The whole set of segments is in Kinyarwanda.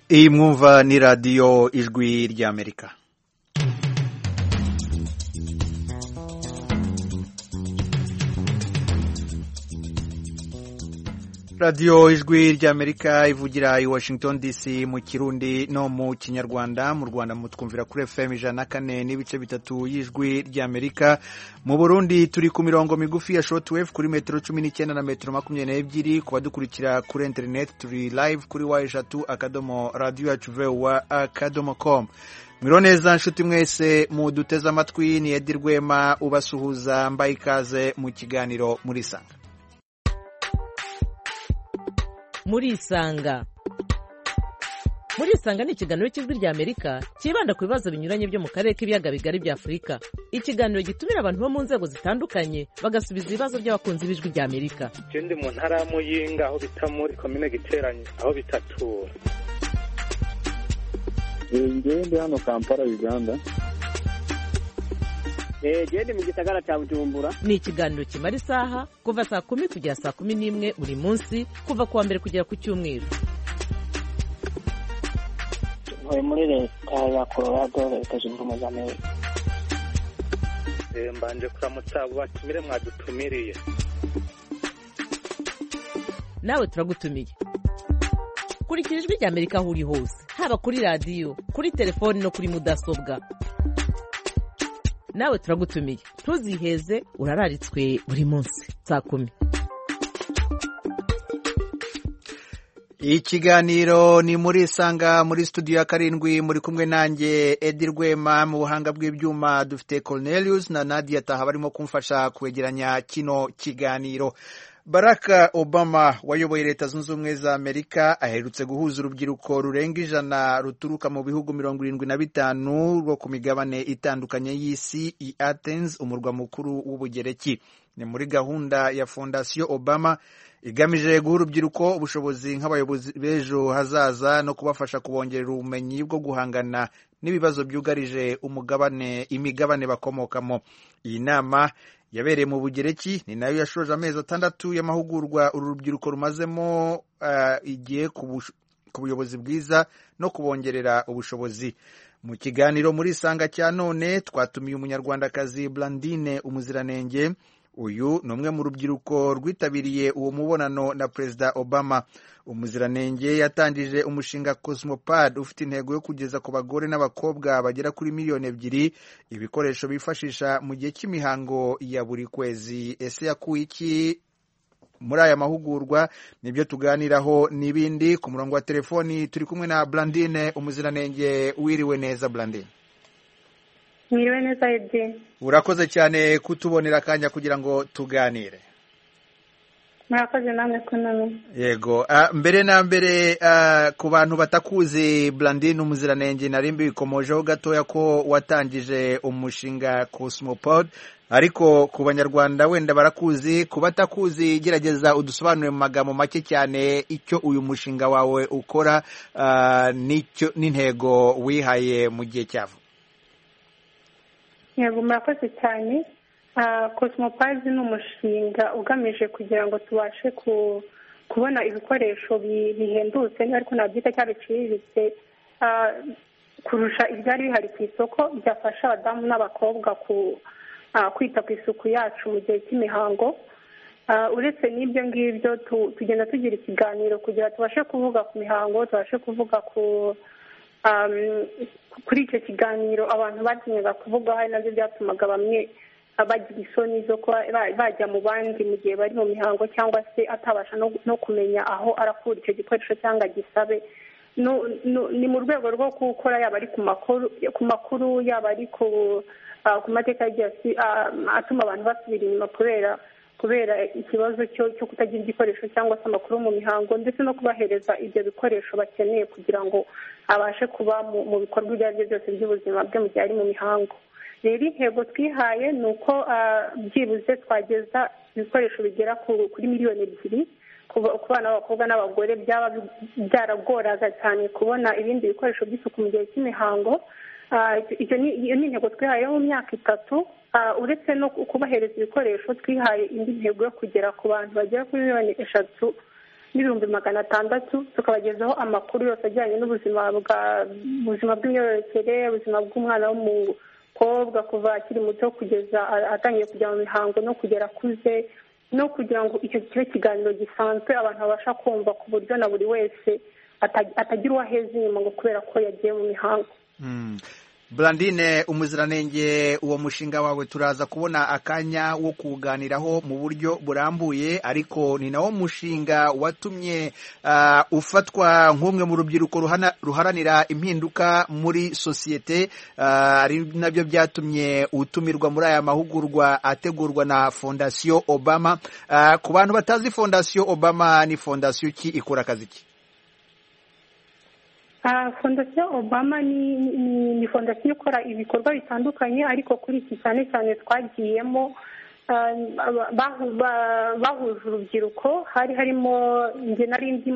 Iyi mwumva ni radiyo ijwi ry'Amerika. radiyo ijwi ry'Amerika ivugira i Washington DC mu Kirundi no mu Kinyarwanda. Mu Rwanda mutwumvira kuri FM 104.3 y'ijwi ry'Amerika. Mu Burundi turi ku mirongo migufi ya shortwave kuri metero 19 na metero 22. Kuba dukurikira kuri internet turi live kuri wa@radioyacu.com. Mwironeza nshuti mwese mu duteza amatwi, ni Edi Rwema ubasuhuza, mbaye ikaze mu kiganiro Murisanga. Murisanga ni ikiganiro cy'ijwi ry'Amerika kibanda ku bibazo binyuranye byo mu karere k'ibiyaga bigari bya Afurika. Ikiganiro gitumira abantu bo mu nzego zitandukanye bagasubiza ibibazo by'abakunzi b'ijwi ry'Amerika. Ndi mu ntara ya Muyinga aho bita muri commune Giteranye aho bitatura. Ndi hano Kampala, Uganda. Ndi mu gisagara cya Bujumbura. Ni ikiganiro kimara isaha kuva saa 10 kugera saa 11 buri munsi, kuva kuwa mbere kugera ku cyumweru. Ntuye muri leta ya Colorado, leta zunze ubumwe za Amerika. Mbanje kuramutsa batumire mwadutumiriye. Nawe turagutumiye. Kurikira ijwi ry'Amerika aho uri hose, haba kuri radiyo, kuri telefoni no kuri mudasobwa. Nawe turagutumiye, ntuziheze, urararitswe buri munsi saa 10. Ikiganiro ni Murisanga, muri studio ya 7 muri kumwe nanjye Edi Rwema. Mu buhanga bw'ibyuma dufite Cornelius na Nadia Taha barimo kumfasha kwegeranya kino kiganiro. Barack Obama wayoboye Leta Zunze Ubumwe za Amerika aherutse guhuza urubyiruko rurenga 100 ruturuka mu bihugu 75 rwo ku migabane itandukanye y'isi i Athens, umurwa mukuru w'Ubugereki. Ni muri gahunda ya Fondation Obama igamije guha urubyiruko ubushobozi nk'abayobozi b'ejo hazaza no kubafasha kubongerera ubumenyi bwo guhangana n'ibibazo byugarije imigabane bakomokamo. Iyi nama yabereye mu Bugereki, ni nayo yashoje amezi 6 y'amahugurwa uru rubyiruko rumazemo igiye ku buyobozi bwiza no kubongerera ubushobozi. Mu kiganiro Murisanga cya none twatumiye umunyarwandakazi Blandine Umuziranenge. Uyu ni umwe mu rubyiruko rwitabiriye uwo mubonano na Perezida Obama. Umuziranenge yatangije umushinga Cosmopad ufite intego yo kugeza ku bagore n'abakobwa bagera kuri 2 miliyoni ibikoresho bifashisha mu gihe cy'imihango ya buri kwezi. Ese yakuye iki muri aya mahugurwa? Nibyo tuganiraho n'ibindi. Ku murongo wa telefoni turi kumwe na Blandine Umuziranenge. Wiriwe neza Blandine? Mwiriwe neza Edi. Urakoze cyane kutubonera akanya kugira ngo tuganire. Murakoze namwe kunamwe. Yego, mbere na mbere ku bantu batakuzi Blandine Umuziranenge, narimbi bikomojeho gatoya ko watangije umushinga Cosmopod, ariko ku banyarwanda wenda barakuzi. Ku batakuzi gerageza udusobanurire mu magambo make cyane icyo uyu mushinga wawe ukora n'icyo n'intego wihaye mu gihe cyavo. Yego, murakoze cyane. Cosmopad ni umushinga ugamije kugira ngo tubashe kubona ibikoresho bihendutse ariko nabyita cyane biciriritse kurusha ibyari bihari ku isoko, byafasha abadamu n'abakobwa kwita ku isuku yacu mu gihe cy'imihango. Uretse n'ibyo ngibyo tugenda tugira ikiganiro kugira tubashe kuvuga ku mihango, tubashe kuvuga kuri icyo kiganiro abantu batinyaga kuvuga, hari nabyo byatumaga bamwe bagira isoni zo kuba bajya mu bandi mu gihe bari mu mihango, cyangwa se atabasha no kumenya aho arakura icyo gikoresho cyangwa gisabe. Ni mu rwego rwo gukora yaba ari ku makuru yaba ari ku mateka atuma abantu basubira inyuma kubera ikibazo cyo kutagira igikoresho cyangwa se amakuru mu mihango, ndetse no kubahereza ibyo bikoresho bakeneye kugira ngo abashe kuba mu bikorwa ibyo ari byo byose by'ubuzima bwe mu gihe ari mu mihango. Rero intego twihaye ni uko byibuze twageza ibikoresho bigera kuri 2 miliyoni ku bana b'abakobwa n'abagore byaba byaragoraga cyane kubona ibindi bikoresho by'isuku mu gihe cy'imihango. Iyo ni intego twihaye mu myaka 3. Uretse no kubahereza ibikoresho, twihaye indi ntego yo kugera ku bantu bagera kuri 3 600 tukabagezaho amakuru yose ajyanye n'ubuzima bw'imyororokere, ubuzima bw'umwana w'umukobwa kuva akiri muto kugeza atangiye kujya mu mihango no kugera akuze, no kugira ngo icyo kibe ikiganiro gisanzwe abantu babasha kumva ku buryo na buri wese atagira uwo aheza inyuma ngo kubera ko yagiye mu mihango. Blandine Umuziranenge, uwo mushinga wawe turaza kubona akanya wo kuganiraho mu buryo burambuye, ariko ni nawo mushinga watumye ufatwa nk'umwe mu rubyiruko ruharanira impinduka muri sosiyete, ari nabyo byatumye utumirwa muri aya mahugurwa ategurwa na Fondation Obama. Ku bantu batazi Fondation Obama, ni fondation ki, ikora akazi ki? Fondation Obama ni fondation ikora ibikorwa bitandukanye, ariko kuri iki cyane cyane twagiyemo bahuje urubyiruko. harimo njye nari ndi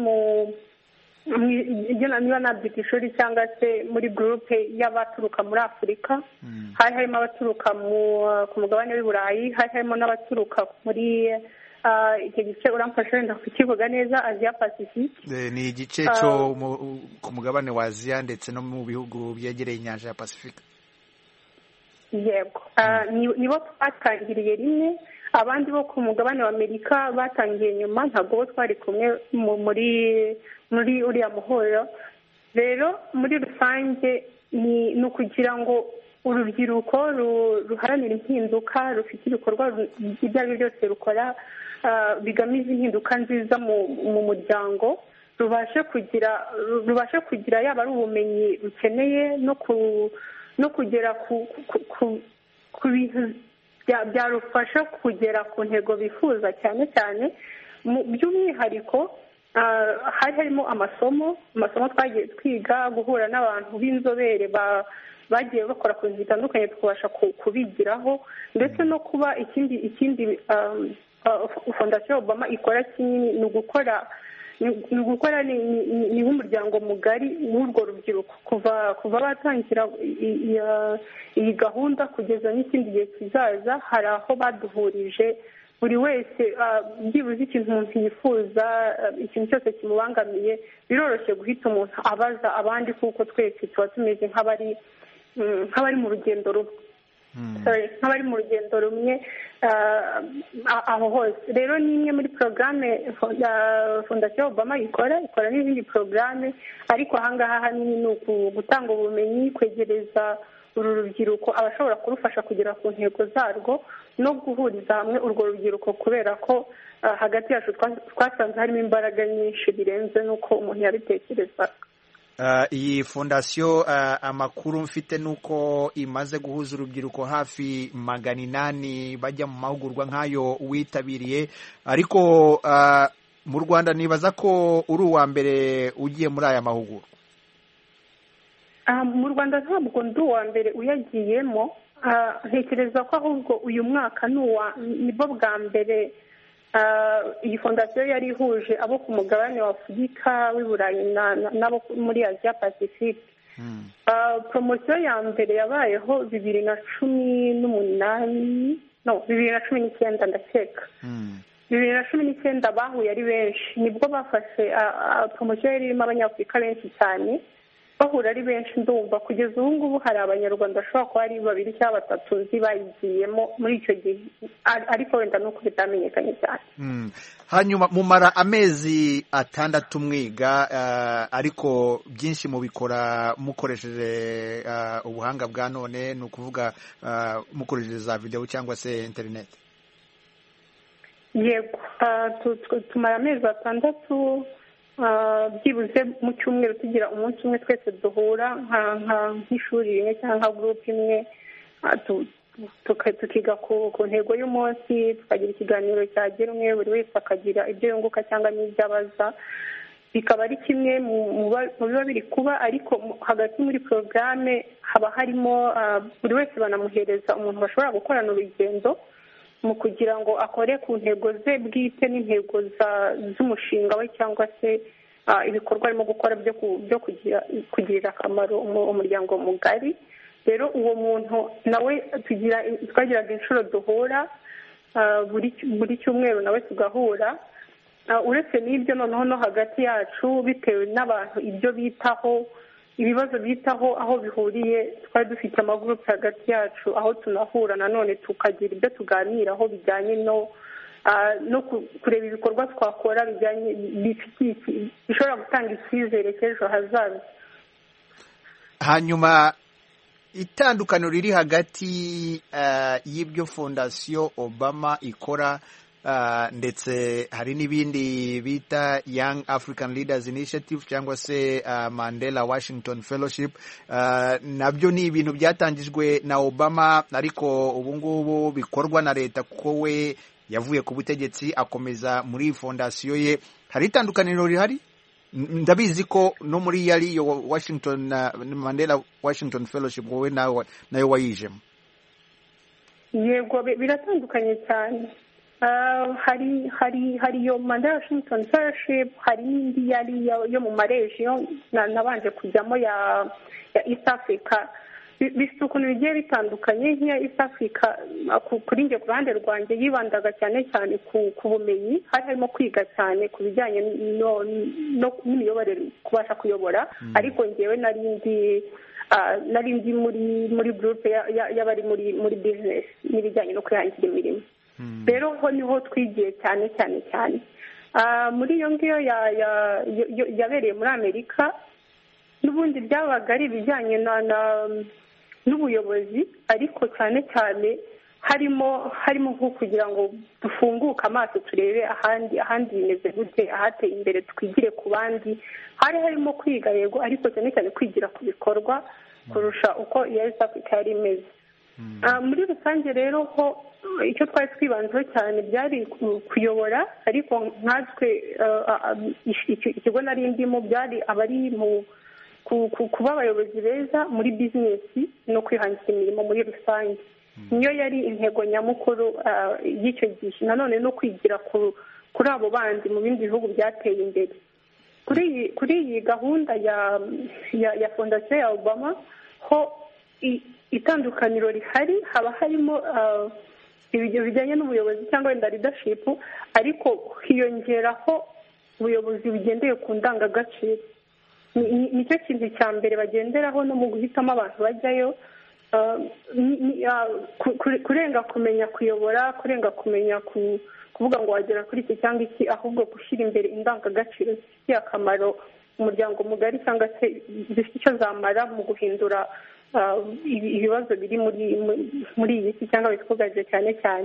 niba nabyita ishuri cyangwa se muri groupe y'abaturuka muri Afurika, hari harimo abaturuka ku mugabane w'i Burayi, hari harimo n'abaturuka muri icyo gice uramfasha wenda kukivuga neza, Asia Pacific. Ni igice cyo ku mugabane wa Asia ndetse no mu bihugu byegereye inyanja ya Pacific. Yego, nibo twatangiriye rimwe, abandi bo ku mugabane wa Amerika batangiye nyuma, ntabwo bo twari kumwe muri uriya muhuro. Rero muri rusange ni ukugira ngo urubyiruko ruharanira impinduka, rufite ibikorwa ibyo ari byo byose rukora bigamije impinduka nziza mu muryango, rubashe kugira yaba ari ubumenyi rukeneye no kugera ku bintu byarufasha kugera ku ntego bifuza. Cyane cyane by'umwihariko hari harimo amasomo twagiye twiga, guhura n'abantu b'inzobere bagiye bakora ku bintu bitandukanye tukabasha kubigiraho, ndetse no kuba ikindi Fondation Obama ikora kinini ni ugukora ni nk'umuryango mugari w'urwo rubyiruko kuva batangira iyi gahunda kugeza n'ikindi gihe kizaza. Hari aho baduhurije, buri wese byibuze ikintu umuntu yifuza, ikintu cyose kimubangamiye, biroroshye guhita umuntu abaza abandi, kuko twese tuba tumeze nk'abari mu rugendo rumwe. nk'abari mu rugendo rumwe aho hose. Rero ni imwe muri porogaramu Fondation Obama ikora n'izindi porogaramu, ariko ahangaha hanini ni gutanga ubumenyi, kwegereza uru rubyiruko abashobora kurufasha kugera ku ntego zarwo, no guhuriza hamwe urwo rubyiruko, kubera ko hagati yacu twasanze harimo imbaraga nyinshi birenze n'uko umuntu yabitekerezaga. Iyi fondasiyo amakuru mfite nuko imaze guhuza urubyiruko hafi 800 bajya mu mahugurwa nk'ayo witabiriye, ariko mu Rwanda nibaza ko uri uwa mbere ugiye muri aya mahugurwa. Mu Rwanda ntabwo ndi uwa mbere uyagiyemo, ntekereza ko ahubwo uyu mwaka nibwo bwa mbere iyi fondasiyo yari ihuje abo ku mugabane wa Afurika, w'i Burayi n'abo muri Asia Pacific. Promosiyo ya mbere yabayeho 2019 ndakeka. 2019 bahuye ari benshi, nibwo bafashe promosiyo yari irimo abanyafurika benshi cyane, bahura ari benshi. Ndumva kugeza ubu ngubu hari abanyarwanda bashobora kuba ari 2 cyangwa 3 nzi bayigiyemo muri icyo gihe, ariko wenda nuko bitamenyekanye cyane. Hanyuma mumara amezi 6 mwiga, ariko byinshi mubikora mukoresheje ubuhanga bwa none, ni ukuvuga mukoresheje za video cyangwa se internet. Yego, tumara amezi 6 byibuze mu cyumweru tugira umunsi umwe twese duhura nk'ishuri rimwe cyangwa nka gurupe imwe, tukiga ku ntego y'umunsi, tukagira ikiganiro cyagenwe, buri wese akagira ibyo yunguka cyangwa n'ibyo abaza. Bikaba ari kimwe mu biba biri kuba, ariko hagati muri porogaramu haba harimo buri wese banamuhereza umuntu bashobora gukorana urugendo mu kugira ngo akore ku ntego ze bwite n'intego z'umushinga we, cyangwa se ibikorwa arimo gukora byo kugirira akamaro umuryango mugari. Rero uwo muntu nawe twagiraga inshuro duhura buri cyumweru, nawe tugahura uretse n'ibyo noneho no hagati yacu bitewe n'abantu ibyo bitaho ibibazo bitaho aho bihuriye twari dufite amagurupe hagati yacu aho tunahura nanone tukagira ibyo tuganiraho bijyanye no kureba ibikorwa twakora bijyanye bishobora gutanga icyizere cy'ejo hazaza. Hanyuma itandukaniro riri hagati y'ibyo fondasiyo Obama ikora ndetse hari n'ibindi bita Young African Leaders Initiative cyangwa se Mandela Washington Fellowship, nabyo ni ibintu byatangijwe na Obama ariko ubu ngubu bikorwa na leta kuko we yavuye ku butegetsi akomeza muri fondasiyo ye. Hari itandukaniro rihari? Ndabizi ko no muri yari yo Washington Mandela Washington Fellowship wowe nayo wayijemo. Yego, biratandukanye cyane. hari yo Mandela Washington Fellowship, hari n'indi yari yo mu maregiyo nabanje kujyamo ya East Africa. Bifite ukuntu bigiye bitandukanye. Nk'iya East Africa kuri njye ku ruhande rwanjye yibandaga cyane cyane ku bumenyi, hari harimo kwiga cyane ku bijyanye n'imiyoborere, kubasha kuyobora, ariko njyewe nari ndi muri groupe y'abari muri business n'ibijyanye no kwihangira imirimo. Rero ho niho twigiye cyane cyane cyane muri iyo ngiyo yabereye muri Amerika. N'ubundi byabaga ari ibijyanye n'ubuyobozi, ariko cyane cyane harimo nko kugira ngo dufunguke amaso turebe ahandi bimeze gute, ahateye imbere twigire ku bandi. Harimo kwiga yego, ariko cyane cyane kwigira ku bikorwa kurusha uko East Africa yari imeze. Muri rusange rero ho icyo twari twibanzeho cyane byari kuyobora, ariko nkatwe ikigo nari ndimo byari abari mu kuba abayobozi beza muri bizinesi no kwihangira imirimo muri rusange. Niyo yari intego nyamukuru y'icyo gihe. Nanone no kwigira kuri abo bandi mu bindi bihugu byateye imbere. Kuri iyi gahunda ya fondasiyo ya Obama ho itandukaniro rihari, haba harimo ibyo bijyanye n'ubuyobozi cyangwa wenda leadership, ariko hiyongeraho ubuyobozi bugendeye ku ndangagaciro. Nicyo kintu cya mbere bagenderaho no mu guhitamo abantu bajyayo, kurenga kumenya kuyobora, kurenga kumenya kuvuga ngo wagera kuri iki cyangwa iki, ahubwo gushyira imbere indangagaciro zifitiye akamaro umuryango mugari cyangwa se zifite icyo zamara mu guhindura ibibazo biri muri iyi si cyangwa bitwugarije cyane cyane.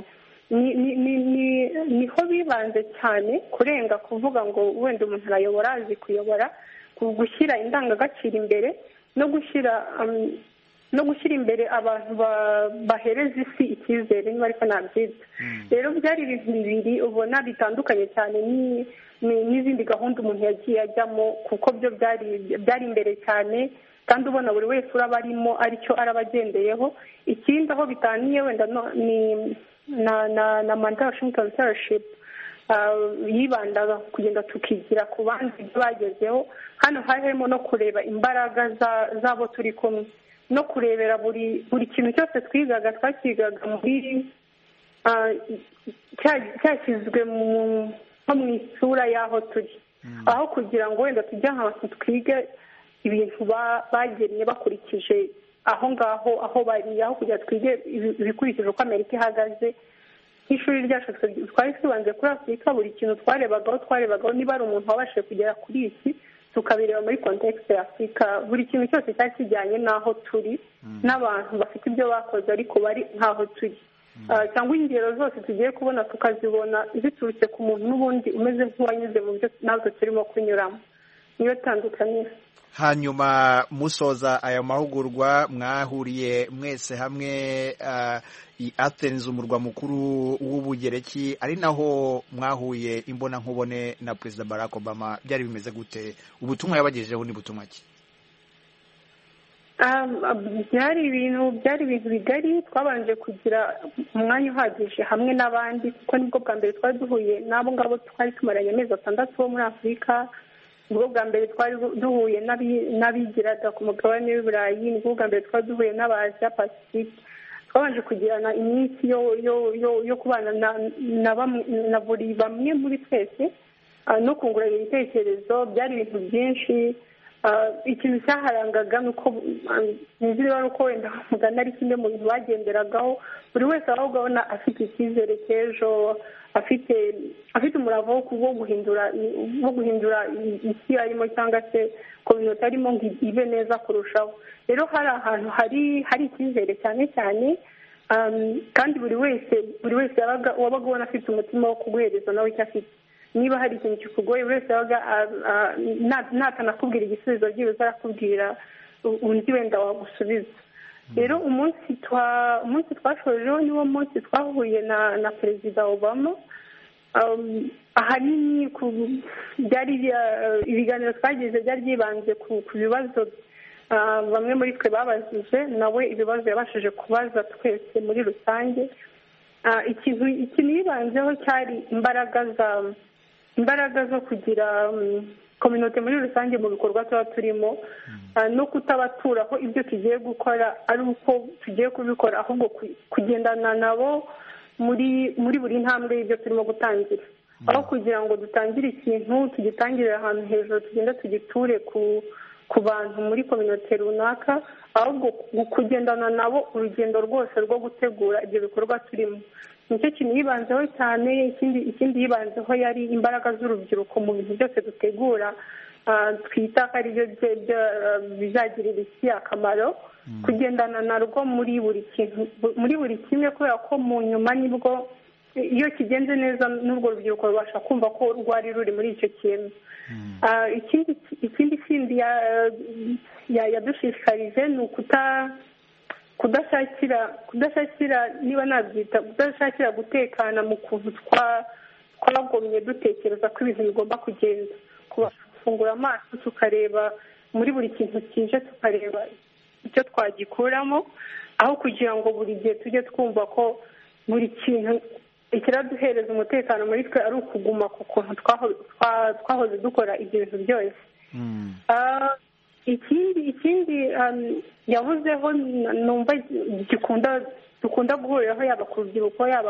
Niho bibanze cyane, kurenga kuvuga ngo wenda umuntu arayobora, azi kuyobora, gushyira indangagaciro imbere no gushyira imbere abantu bahereza isi icyizere, niba ariko nabyita. Rero byari ibintu bibiri ubona bitandukanye cyane n'izindi gahunda umuntu yagiye ajyamo, kuko byo byari imbere cyane, kandi ubona buri wese uraba arimo aricyo araba agendeyeho. Ikindi aho bitaniye wenda ni na Mandela Washington Fellowship yibandaga kugenda tukigira ku bandi ibyo bagezeho. Hano harimo no kureba imbaraga z'abo turi kumwe, no kurebera buri kintu cyose twakigaga muri cyashyizwe nko mu isura y'aho turi, aho kugira ngo wenda tujye ahantu twige ibintu bagennye bakurikije aho ngaho aho bari, aho kugira twige ibikurikije uko Amerika ihagaze. Nk'ishuri ryacu twari twibanze kuri Afurika, buri kintu twarebagaho niba ari umuntu wabashije kugera kuri iki, tukabireba muri kontekste ya Afurika. Buri kintu cyose cyari kijyanye n'aho turi n'abantu bafite ibyo bakoze ariko bari nk'aho turi, cyangwa ingero zose tugiye kubona tukazibona ziturutse ku muntu n'ubundi umeze nk'uwanyuze mu byo natwe turimo kunyuramo. Niyo tandukaniro. Hanyuma musoza aya mahugurwa mwahuriye mwese hamwe i Athens, umurwa mukuru w'Ubugereki, ari naho mwahuye imbona nkubone na Perezida Barack Obama. Byari bimeze gute? Ubutumwa yabagejejeho ni butumwa ki? Byari ibintu bigari. Twabanje kugira umwanya uhagije hamwe n'abandi, kuko nibwo bwa mbere twari duhuye n'abo ngabo twari tumaranye amezi 6 bo muri Afurika. Nibwo bwa mbere twari duhuye n'abigiraga ku mugabane w'Iburayi. Nibwo bwa mbere twari duhuye n'Abaziya Pacifique. Twabanje kugirana iminsi yo kubana na buri bamwe muri twese, no kungurana ibitekerezo. Byari ibintu byinshi. Ikintu cyaharangaga ni uko niba ari uko wenda mugana ari kimwe mu bintu bagenderagaho, buri wese ahubwo abona afite icyizere cy'ejo, afite umurava wo guhindura isi arimo cyangwa se kominote arimo ngo ibe neza kurushaho. Rero hari ahantu hari icyizere cyane cyane, kandi buri wese wabaga ubona afite umutima wo kuguhereza nawe icyo afite. Niba hari ikintu kikugoye buri wese wabaga natanakubwira igisubizo byibuze arakubwira undi wenda wagusubiza. Rero umunsi twashojeho niwo munsi twahuye na Perezida Obama. Ahanini ibiganiro twagize byari byibanze ku bibazo bamwe muri twe babajije, nawe ibibazo yabashije kubaza twese muri rusange. Ikintu yibanzeho cyari imbaraga zo kugira kominote muri rusange mu bikorwa tuba turimo, no kutabaturaho ibyo tugiye gukora ari uko tugiye kubikora, ahubwo kugendana nabo muri buri ntambwe y'ibyo turimo gutangira, aho kugira ngo dutangire ikintu tugitangirire ahantu hejuru tugenda tugiture ku bantu muri kominote runaka, ahubwo kugendana nabo urugendo rwose rwo gutegura ibyo bikorwa turimo. Nicyo kintu yibanzeho cyane. Ikindi yibanzeho yari imbaraga z'urubyiruko mu bintu byose dutegura, twita ko ari byo bizagirira isi akamaro, kugendana narwo muri buri kimwe, kubera ko mu nyuma nibwo iyo kigenze neza n'urwo rubyiruko rubasha kumva ko rwari ruri muri icyo kintu. Ikindi yadushishikarije ni kudashakira niba nabyita kudashakira gutekana mu kuntu twagomye dutekereza ko ibintu bigomba kugenda, gufungura amaso tukareba muri buri kintu kije, tukareba icyo twagikuramo, aho kugira ngo buri gihe tujye twumva ko buri kintu ikiraduhereza umutekano muri twe ari ukuguma ku kuntu twahoze dukora ibyo bintu byose. Ikindi yavuzeho numva dukunda guhuriraho, yaba ku rubyiruko yaba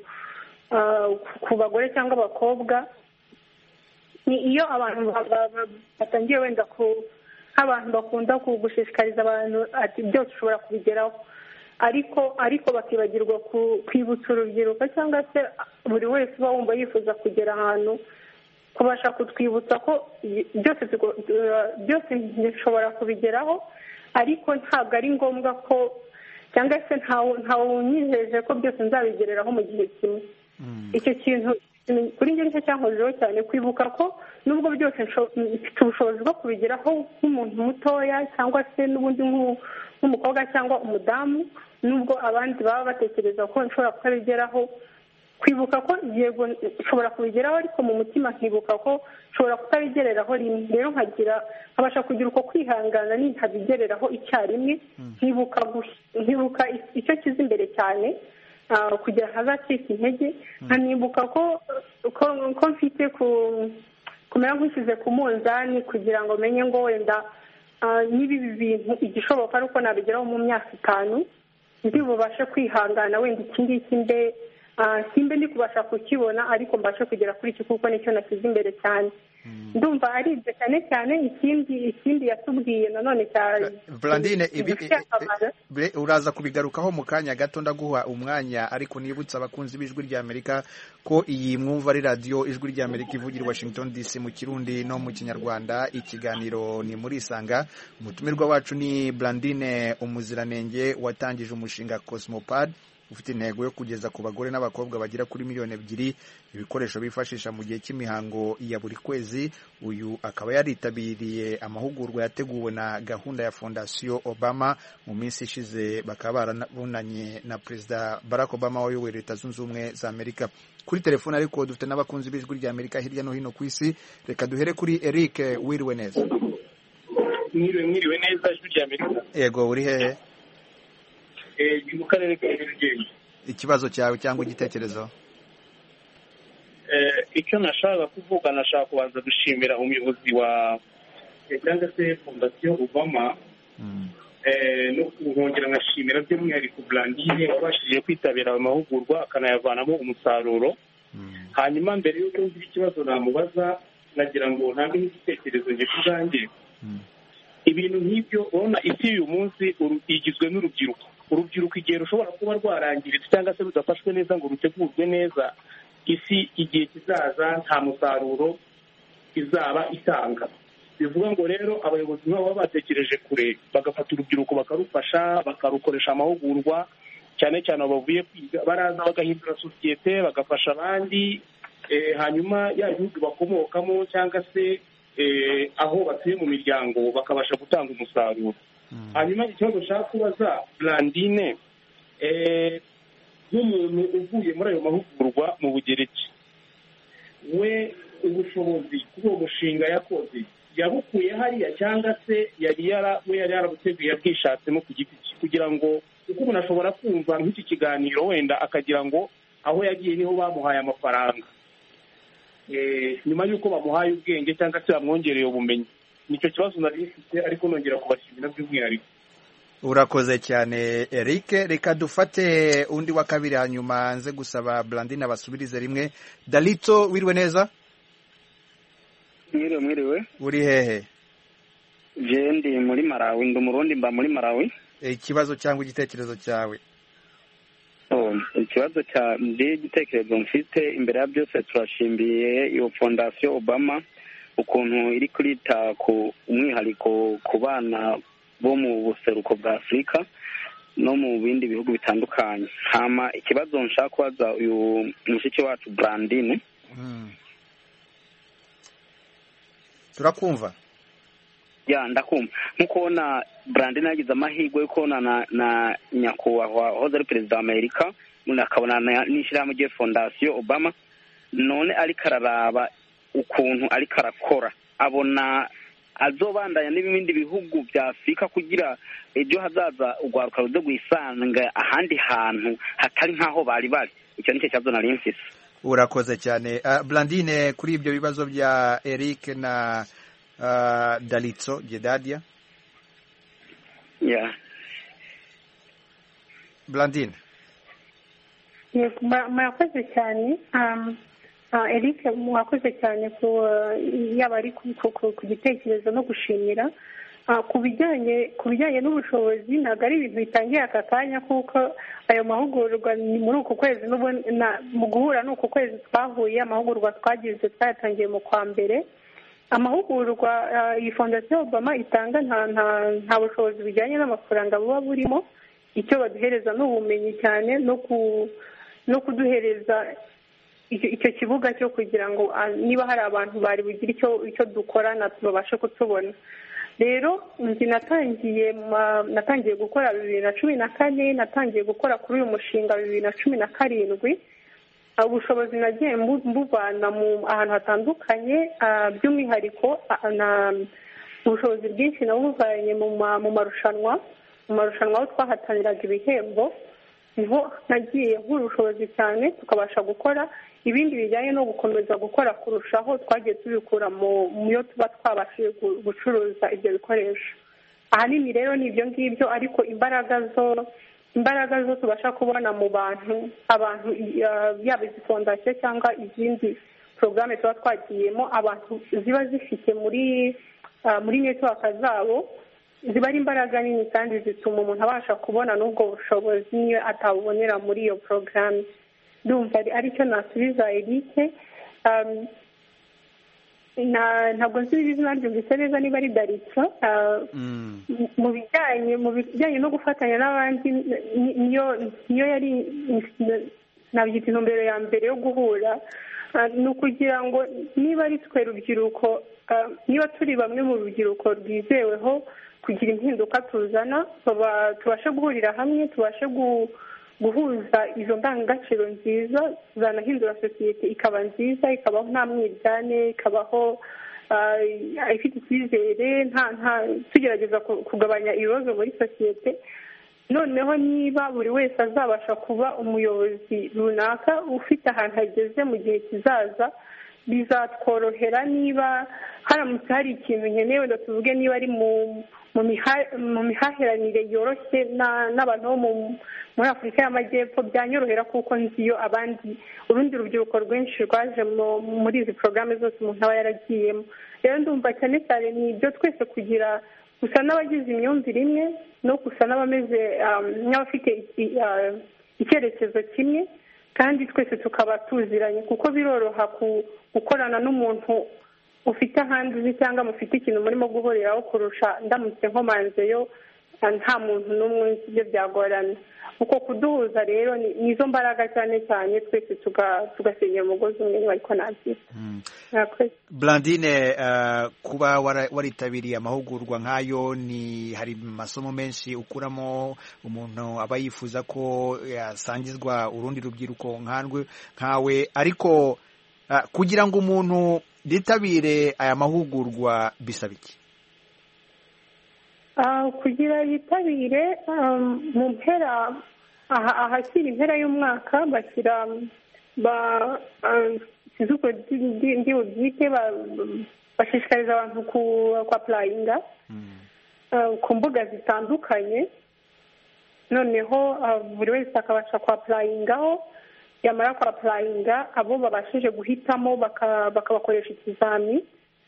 ku bagore cyangwa abakobwa, ni iyo abantu batangiye wenda nk'abantu bakunda gushishikariza abantu ati byose ushobora kubigeraho, ariko bakibagirwa kwibutsa urubyiruko cyangwa se buri wese uba wumva yifuza kugera ahantu, kubasha kutwibutsa ko byose bishobora kubigeraho, ariko ntabwo ari ngombwa ko cyangwa se ntawe unyijeje ko byose nzabigereraho mu gihe kimwe. Icyo kintu kuri njye nicyo cyankozeho cyane, kwibuka ko nubwo byose mfite ubushobozi bwo kubigeraho nk'umuntu mutoya cyangwa se n'ubundi nk'umukobwa cyangwa umudamu, nubwo abandi baba batekereza ko nshobora kutabigeraho, kwibuka ko yego nshobora kubigeraho, ariko mu mutima nkibuka ko nshobora kutabigereraho rimwe. Rero nkabasha kugira uko kwihangana nintabigereraho icyarimwe, nkibuka icyo kiza imbere cyane kugira ngo hazacike intege, nkanibuka ko mfite kumera nk'ushyize ku munzani kugira ngo menye ngo wenda niba ibi bintu igishoboka ari uko nabigeraho mu myaka 5, ndi bubashe kwihangana wenda iki ngiki simbe ndi kubasha kukibona, ariko mbashe kugera kuri iki kuko nicyo nashyize imbere cyane. Ndumva ari ibyo cyane cyane. Ikindi yatubwiye nanone cyane Blandine, uraza kubigarukaho mu kanya gato, ndaguha umwanya, ariko nibutsa abakunzi b'Ijwi ry'Amerika ko iyi mwumva ari radiyo Ijwi ry'Amerika ivugira Washington DC mu Kirundi no mu Kinyarwanda. Ikiganiro ni muri Isanga. Umutumirwa wacu ni Blandine Umuziranenge watangije umushinga Cosmopad ufite intego yo kugeza ku bagore n'abakobwa bagera kuri 2 miliyoni ibikoresho bifashisha mu gihe cy'imihango ya buri kwezi. Uyu akaba yaritabiriye amahugurwa yateguwe na gahunda ya Fondation Obama mu minsi ishize, bakaba barabonanye na Perezida Barack Obama wayoboye Leta Zunze Ubumwe za Amerika. Kuri telefone ariko dufite n'abakunzi b'Ijwi ry'Amerika hirya no hino ku isi. Reka duhere kuri Eric. Wiriwe neza? Mwiriwe neza Ijwi ry'Amerika. Yego, uri hehe? Mu karere ka Nyarugenge. Ikibazo cyawe cyangwa igitekerezo? Icyo nashaka kuvuga, nashaka kubanza gushimira umuyobozi wa cyangwa se Fondation Obama, no kongera ngashimira by'umwihariko Blandine wabashije kwitabira amahugurwa akanayavanamo umusaruro. hanyuma mbere y'uko ngira ikibazo namubaza nagira ngo ntange n'igitekerezo njye kubwanjye. Ibintu nk'ibyo urabona isi y'uyu munsi igizwe n'urubyiruko. Urubyiruko igihe rushobora kuba rwarangiritse cyangwa se rudafashwe neza ngo rutegurwe neza, isi igihe kizaza nta musaruro izaba itanga. Bivuga ngo rero abayobozi nabo baba batekereje kure, bagafata urubyiruko bakarufasha, bakarukoresha amahugurwa, cyane cyane bavuye kwiga baraza bagahindura sosiyete, bagafasha abandi, hanyuma ya bihugu bakomokamo cyangwa se aho batuye mu miryango bakabasha gutanga umusaruro. Hanyuma ikibazo nshaka kubaza Blandine, nk'umuntu uvuye muri ayo mahugurwa mu Bugereki, we ubushobozi kuri uwo mushinga yakoze yabukuye hariya cyangwa se yari yarabuteguye yabwishatsemo ku giti cye, kugira ngo kuko umuntu ashobora kumva nk'iki kiganiro wenda akagira ngo aho yagiye niho bamuhaye amafaranga nyuma y'uko bamuhaye ubwenge cyangwa se bamwongereye ubumenyi. Nicyo kibazo nari mfite, ariko nongera kubashimira by'umwihariko. Urakoze cyane Eric. Reka dufate undi wa kabiri hanyuma nze gusaba Blandine abasubirize rimwe. Dalito, wiriwe neza? Mwiriwe. Uri hehe? Je ndi muri Malawi, ndi Murundi, mba muri Malawi. Ikibazo cyangwa igitekerezo cyawe? Ikibazo cya ndi igitekerezo mfite, imbere ya byose turashimbiye iyo Fondation Obama ukuntu iri kurita ku umwihariko ku bana bo mu buseruko bwa Afurika no mu bindi bihugu bitandukanye. Hama ikibazo nshaka kubaza uyu mushiki wacu Blandine. Turakumva? Ya, ndakumva. Nkuko na Blandine yagize amahirwe yo kubona na nyakubahwa hoza ari perezida wa Amerika, akabona n'ishyirahamwe rya Fondation Obama, none ariko araraba ukuntu ariko arakora, abona azobandanya n'ibindi bihugu bya Afurika kugira ejo hazaza urwaruka ruze gwisanga ahandi hantu hatari nk'aho bari bari. Icyo nicyo kibazo nari mfise. Urakoze cyane. Blandine, kuri ibyo bibazo bya Eric na Dalitso Gedadia? Yeah. Blandine. Murakoze cyane. Eric, mwakoze cyane ku yaba ari ku gitekerezo no gushimira. Ku bijyanye n'ubushobozi ntabwo ari ibintu bitangiye aka kanya, kuko ayo mahugurwa ni muri uku kwezi, mu guhura n'uku kwezi twahuye, amahugurwa twagize twayatangiye mu kwa mbere. Amahugurwa iyi Fondation Obama itanga nta bushobozi bijyanye n'amafaranga buba burimo. Icyo baduhereza ni ubumenyi cyane no kuduhereza icyo kibuga cyo kugira ngo niba hari abantu bari bugire icyo dukorana babashe kutubona. Rero njye natangiye gukora 2014, natangiye gukora kuri uyu mushinga 2017. Ubushobozi nagiye mbuvana ahantu hatandukanye, by'umwihariko ubushobozi bwinshi nabuvanye mu marushanwa aho twahataniraga ibihembo. Niho nagiye nkura ubushobozi cyane, tukabasha gukora ibindi bijyanye no gukomeza gukora kurushaho. Twagiye tubikura mu yo tuba twabashije gucuruza ibyo bikoresho. Ahanini rero ni ibyo ngibyo, ariko imbaraga zo tubasha kubona mu abantu yaba izi fondasiyo cyangwa izindi porogaramu tuba twagiyemo, abantu ziba zifite muri netiwaka zabo, ziba ari imbaraga nini kandi zituma umuntu abasha kubona n'ubwo bushobozi niyo atabubonera muri iyo porogaramu. Ndumva aricyo nasubiza Eric. Ntabwo nzi izina ryumvise neza niba ari Dalitso. Mu bijyanye no gufatanya n'abandi, niyo yari nabyita intumbero ya mbere yo guhura, ni ukugira ngo niba ari twe rubyiruko, niba turi bamwe mu rubyiruko rwizeweho kugira impinduka tuzana, tubashe guhurira hamwe, tubashe guhuza izo ndangagaciro nziza zanahindura sosiyete ikaba nziza, ikabaho nta mwiryane, ikabaho ifite icyizere, tugerageza kugabanya ibibazo muri sosiyete. Noneho niba buri wese azabasha kuba umuyobozi runaka ufite ahantu ageze mu gihe kizaza, bizatworohera niba haramutse hari ikintu nkeneye wenda tuvuge niba ari mu mihahiranire yoroshye n'abantu bo muri Afurika y'Amajyepfo, byanyorohera kuko nziyo abandi urundi rubyiruko rwinshi rwaje muri izi porogaramu zose umuntu aba yaragiyemo. Rero ndumva cyane cyane ni ibyo twese kugira gusa n'abagize imyumvire imwe no gusa n'abameze nk'abafite icyerekezo kimwe, kandi twese tukaba tuziranye, kuko biroroha gukorana n'umuntu ufite ahandi uzi cyangwa mufite ikintu murimo guhuriraho kurusha ndamutse nkomanzeyo nta muntu n'umwe uzi, ibyo byagorana. uko kuduhuza rero nizo mbaraga cyane cyane twese tugasenyera umugozi umwe niba ariko nabyita. Blandine, kuba waritabiriye amahugurwa nk'ayo, hari amasomo menshi ukuramo, umuntu aba yifuza ko yasangizwa urundi rubyiruko nkawe, ariko kugira ngo umuntu yitabire aya mahugurwa bisaba iki? Kugira yitabire mu mpera ahashyira impera y'umwaka bashyira ndi bubyite bashishikariza abantu kwapurayinga ku mbuga zitandukanye, noneho buri wese akabasha kwapurayingaho, yamara kwapurayinga abo babashije guhitamo bakabakoresha ikizami,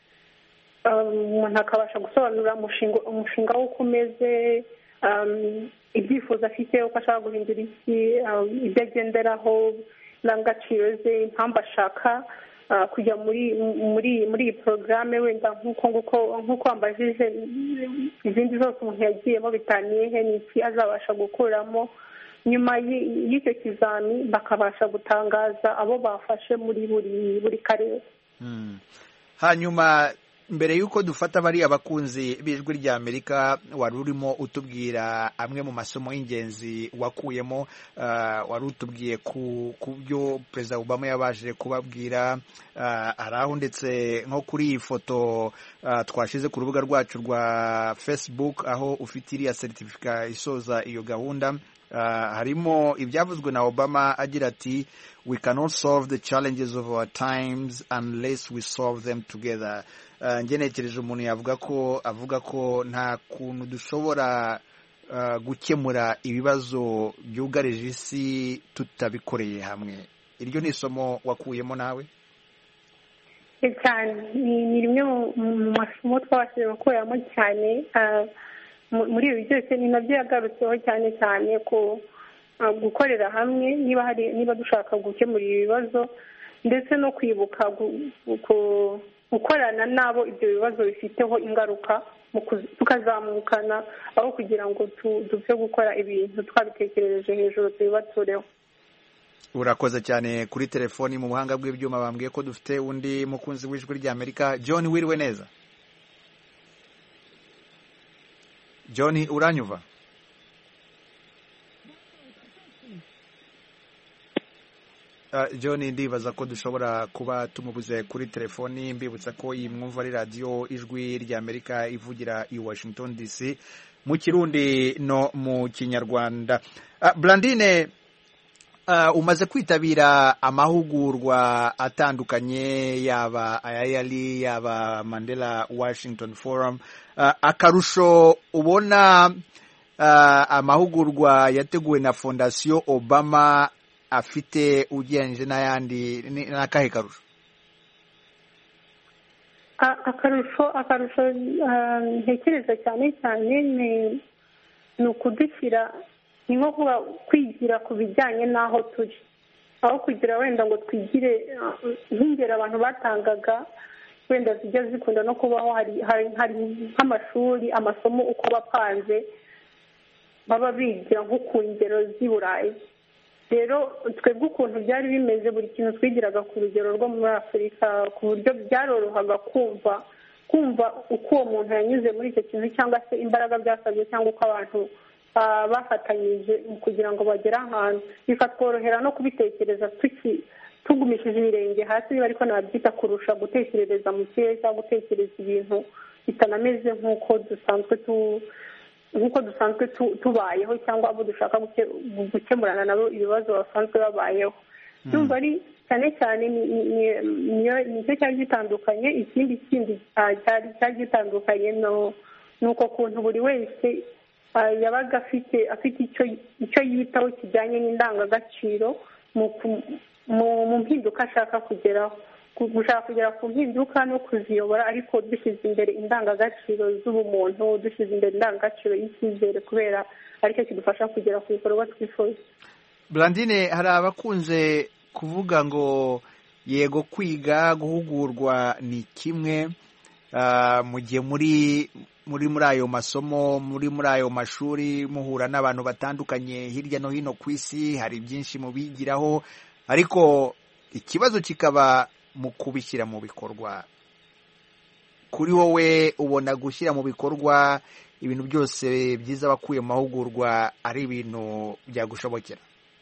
umuntu akabasha gusobanura umushinga w'uko umeze, ibyifuzo afite, uko ashaka guhindura iki, ibyo agenderaho, n'agaciro ze, impamvu ashaka kujya muri iyi porogaramu, wenda nk'uko wambajije izindi zose umuntu yagiyemo bitaniye he, ni iki azabasha gukuramo. Nyuma y'icyo kizami bakabasha gutangaza abo bafashe muri buri karere. Hanyuma mbere y'uko dufata bari abakunzi b'ijwi rya Amerika, wari urimo utubwira amwe mu masomo y'ingenzi wakuyemo, wari utubwiye ku byo Perezida Obama yabashije kubabwira, hari aho ndetse nko kuri iyi foto twashize ku rubuga rwacu rwa Facebook, aho ufite iriya seritifika isoza iyo gahunda, harimo ibyavuzwe na Obama agira ati we cannot solve the challenges of our times unless we solve them together. Ngenekereje umuntu avuga ko nta kuntu dushobora gukemura ibibazo byugarije isi tutabikoreye hamwe. Iryo ni isomo wakuyemo nawe? Cyane, ni rimwe mu masomo twabashije gukuramo cyane. Muri ibi byose ni nabyo yagarutseho cyane cyane ko gukorera hamwe niba dushaka gukemura ibibazo, ndetse no kwibuka gukorana n'abo ibyo bibazo bifiteho ingaruka, tukazamukana aho kugira ngo dupfe gukora ibintu twabitekerereje hejuru tubibatureho. Urakoze cyane. Kuri telefoni mu buhanga bw'ibyuma bambwiye ko dufite undi mukunzi w'ijwi rya Amerika. John, wiriwe neza? John, uranyuva? John, ndibaza ko dushobora kuba tumubuze kuri telefoni. Mbibutsa ko iyi mwumva ari radiyo ijwi rya Amerika ivugira i Washington DC mu Kirundi no mu Kinyarwanda. Blandine, umaze kwitabira amahugurwa atandukanye, yaba ayayali, yaba Mandela Washington Forum. Akarusho ubona amahugurwa yateguwe na Fondasiyo Obama afite ugereranyije n'ayandi, n'akahe karusho? Akarusho ntekereza cyane cyane ni ukudushyira, ni nko kwigira ku bijyanye n'aho turi, aho kugira wenda ngo twigire nk'ingero abantu batangaga wenda zijya zikunda no kubaho, hari nk'amashuri, amasomo uko bapanze baba bigira nko ku ngero z'i Burayi. Rero twebwe ukuntu byari bimeze, buri kintu twigiraga ku rugero rwo muri Afurika, ku buryo byarorohaga kumva uko uwo muntu yanyuze muri icyo kintu, cyangwa se imbaraga byasabye, cyangwa uko abantu bafatanyije kugira ngo bagere ahantu. Bikatworohera no kubitekereza tugumishije ibirenge hasi, niba ariko nabyita, kurusha gutekerereza mu kirere cyangwa gutekereza ibintu bitanameze nk'uko dusanzwe tubayeho, cyangwa abo dushaka gukemurana nabo ibibazo basanzwe babayeho. ndumva ari cyane cyane nicyo cyari gitandukanye. ikindi cyari gitandukanye ni uko kuntu buri wese yabaga afite icyo yitaho kijyanye n'indangagaciro mu mpinduka ashaka kugeraho, gushaka kugera ku mpinduka no kuziyobora, ariko dushyize imbere indangagaciro z'ubumuntu, dushyize imbere indangagaciro y'icyizere, kubera aricyo kidufasha kugera ku bikorwa twifuza. Blandine, hari abakunze kuvuga ngo yego kwiga guhugurwa ni kimwe, mu gihe muri ayo masomo, muri ayo mashuri muhura n'abantu batandukanye hirya no hino ku isi, hari byinshi mubigiraho, ariko ikibazo kikaba mu kubishyira mu bikorwa. Kuri wowe ubona gushyira mu bikorwa ibintu byose byiza wakuye mu mahugurwa ari ibintu byagushobokera?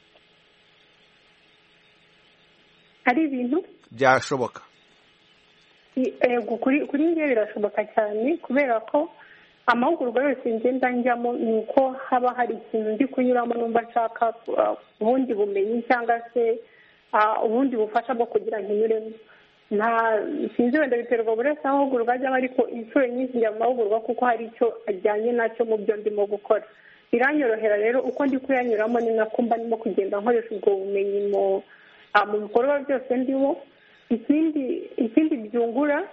Ari ibintu byashoboka? Kuri njye birashoboka cyane, kubera ko amahugurwa yose ngenda njyamo ni uko haba hari ikintu ndi kunyuramo numva nshaka ubundi bumenyi cyangwa se ubundi bufasha bwo kugira ngo inyuremo. Sinzi wenda biterwa buri wese amahugurwa ajyamo, ariko inshuro nyinshi njya mu mahugurwa kuko hari icyo ajyanye nacyo mu byo ndimo gukora. Biranyorohera rero uko ndi kuyanyuramo ni nako mba ndimo kugenda nkoresha ubwo bumenyi mu bikorwa byose ndimo. Ikindi byungura,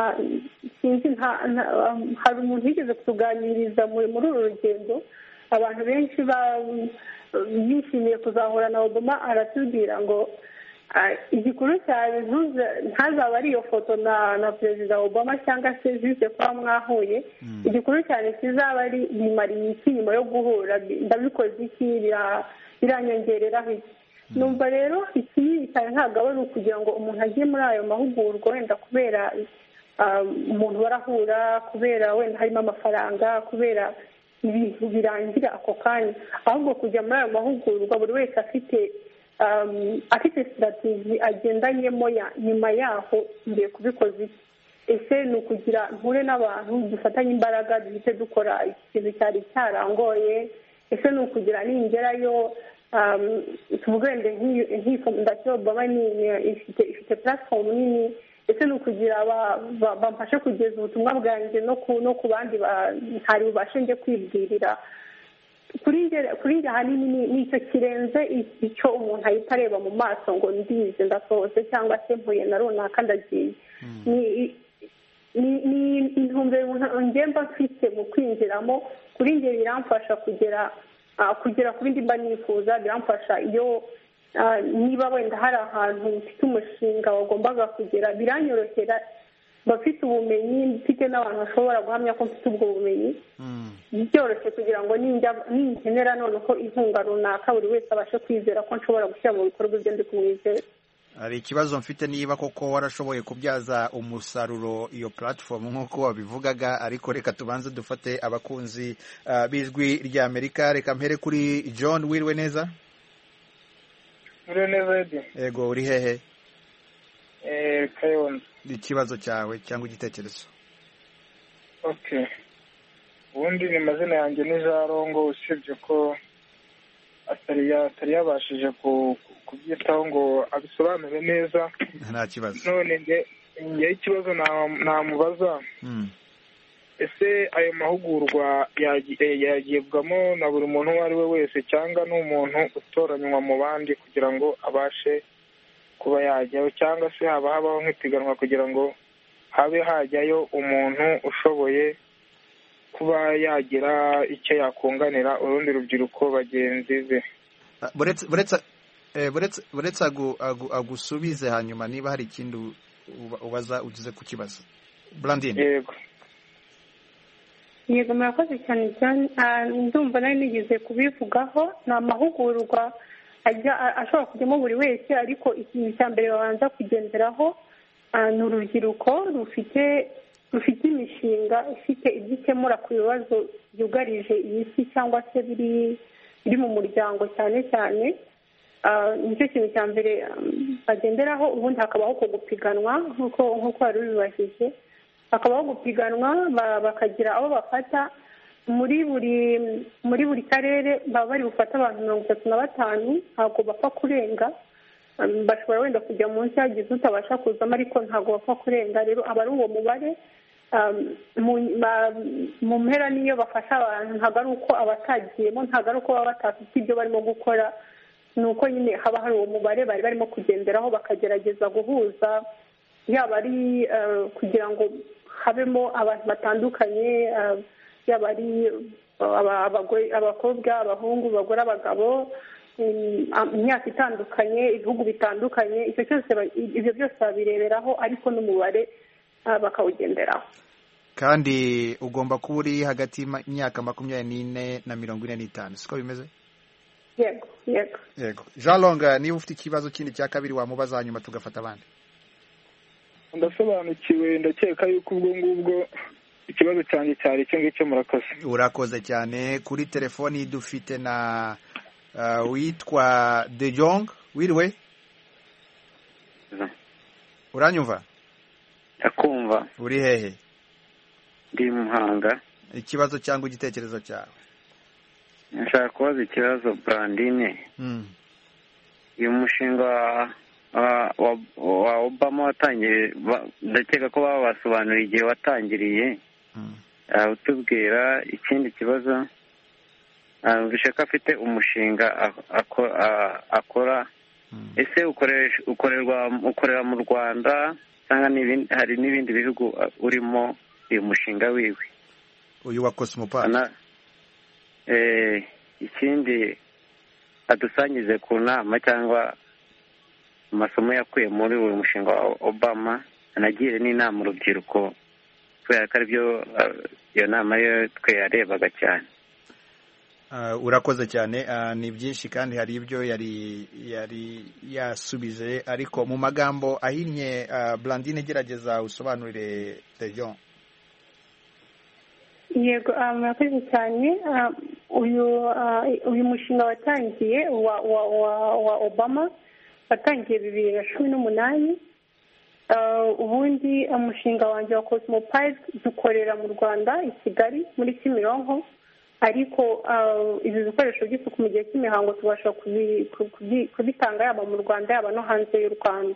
hari umuntu wigeze kutuganiriza muri uru rugendo, abantu benshi bishimiye kuzahura na Obama, aratubwira ngo igikuru cyane ntazaba ari iyo foto na perezida Obama cyangwa se juste kuba mwahuye. Igikuru cyane kizaba ari bimariye iki nyuma yo guhura, ndabikoze iki, biranyongereraho iki. Numva rero ikinini cyane ntabwo aba ari ukugira ngo umuntu ajye muri ayo mahugurwa wenda kubera umuntu barahura, kubera wenda harimo amafaranga, kubera ibintu birangira ako kanya, ahubwo kujya muri ayo mahugurwa buri wese afite sitrategi agendanyemo nyuma yaho ngiye kubikoza iki. Ese ni ukugira mpure n'abantu dufatanye imbaraga duhite dukora ikintu cyari cyarangoye? Ese ni ukugira ningerayo tuvuge wenda nk'iyi fondasiyo Obama ifite platform nini, ese ni ukugira bamfashe kugeza ubutumwa bwanjye no ku bandi ntari bubashe njye kwibwirira. Kuri njye ahanini nicyo kirenze icyo umuntu ahita areba mu maso ngo ndize ndasohotse cyangwa se mpuye na runaka ndagiye. Ni intumbero njye mba mfite mu kwinjiramo. Kuri njye biramfasha kugera ku bindi mba nifuza, biramfasha iyo niba wenda hari ahantu mfite umushinga wagombaga kugera, biranyorohera, bafite ubumenyi, mfite n'abantu bashobora guhamya ko mfite ubwo bumenyi, byoroshye kugira ngo ninkenera noneho inkunga runaka buri wese abashe kwizera ko nshobora gushyira mu bikorwa ibyo ndi kumwizera. Hari ikibazo mfite niba koko warashoboye kubyaza umusaruro iyo platform nk'uko wabivugaga, ariko reka tubanze dufate abakunzi b'ijwi rya Amerika. Reka mpere kuri John. Wiriwe neza? Wiriwe neza Edi. Yego, uri hehe? Kayonza. Ikibazo cyawe cyangwa igitekerezo? Okay, ubundi ni mazina yanjye ni Jarongo, usibye ko atari yabashije kubyitaho ngo abisobanure neza. Nta kibazo. None njye ikibazo namubaza, ese ayo mahugurwa yagibwamo na buri muntu uwo ari we wese, cyangwa ni umuntu utoranywa mu bandi kugira ngo abashe kuba yajyayo, cyangwa se habaho nk'ipiganwa kugira ngo habe hajyayo umuntu ushoboye kuba yagira icyo yakunganira urundi rubyiruko bagenzi be? buretse agusubize hanyuma niba hari ikindi ubaza ugize ku kibazo. Blandine. Yego murakoze cyane cyane. Ndumva nari nigeze kubivugaho. Ni amahugurwa ashobora kujyamo buri wese, ariko ikintu cya mbere babanza kugenderaho ni urubyiruko rufite imishinga ifite ibyo ikemura ku bibazo byugarije iyi si cyangwa se biri mu muryango cyane cyane. Nicyo kintu cya mbere bagenderaho. Ubundi hakabaho ko gupiganwa nk'uko wari ubibajije, hakabaho gupiganwa, bakagira abo bafata muri buri karere. Baba bari bufata abantu 35, ntabwo bapfa kurenga. bashobora wenda kujya munsi hagize utabasha kuzamo ariko ntabwo bapfa kurenga. Rero aba ari uwo mubare. Mu mpera niyo bafasha abantu ntabwo ari uko abatagiyemo, ntabwo ari uko baba batafite ibyo barimo gukora, ni uko nyine haba hari uwo mubare bari barimo kugenderaho bakagerageza guhuza, yaba ari kugira ngo habemo abantu batandukanye, yaba ari abakobwa, abahungu, abagore, abagabo, imyaka itandukanye, ibihugu bitandukanye, ibyo byose babireberaho ariko n'umubare bakawugenderaho. Kandi ugomba kuba uri hagati y'imyaka 24 na 45, siko bimeze? Yego. Jean Longa, niba ufite ikibazo kindi cya kabiri wamubaza hanyuma tugafata abandi. Ndasobanukiwe, ndakeka yuko ubwo ngubwo ikibazo cyanjye cyari cyo ngicyo. Murakoze. Urakoze cyane. Kuri telefoni dufite na witwa De Jong. Wiriwe? Uranyumva? Ndakumva. Uri hehe? Ndi Muhanga. Ikibazo cyangwa igitekerezo cyawe? Nshaka kubaza ikibazo Brandine. Uyu mushinga wa Obama watangiye, ndakeka ko babasobanuriye igihe watangiriye. Utubwira ikindi kibazo, bishaka afite umushinga akora, ese ukorera mu Rwanda cyangwa hari n'ibindi bihugu urimo uyu mushinga wiwe? Uyu wa Cosmopath. Ikindi adusangize ku nama cyangwa amasomo yakuye muri uyu mushinga wa Obama, anagire n'inama urubyiruko kubera ko aribyo iyo nama yo twe yarebaga cyane. Urakoze cyane. Ni byinshi kandi hari ibyo yari yasubije, ariko mu magambo ahinnye, Blandine gerageza usobanurire Tejon. Yego, murakoze cyane. Uyu mushinga watangiye wa Obama watangiye 2018. Ubundi umushinga wanjye wa Cosmopath dukorera mu Rwanda, i Kigali muri Kimironko, ariko ibi bikoresho by'isuku mu gihe cy'imihango tubasha kubitanga yaba mu Rwanda yaba no hanze y'u Rwanda.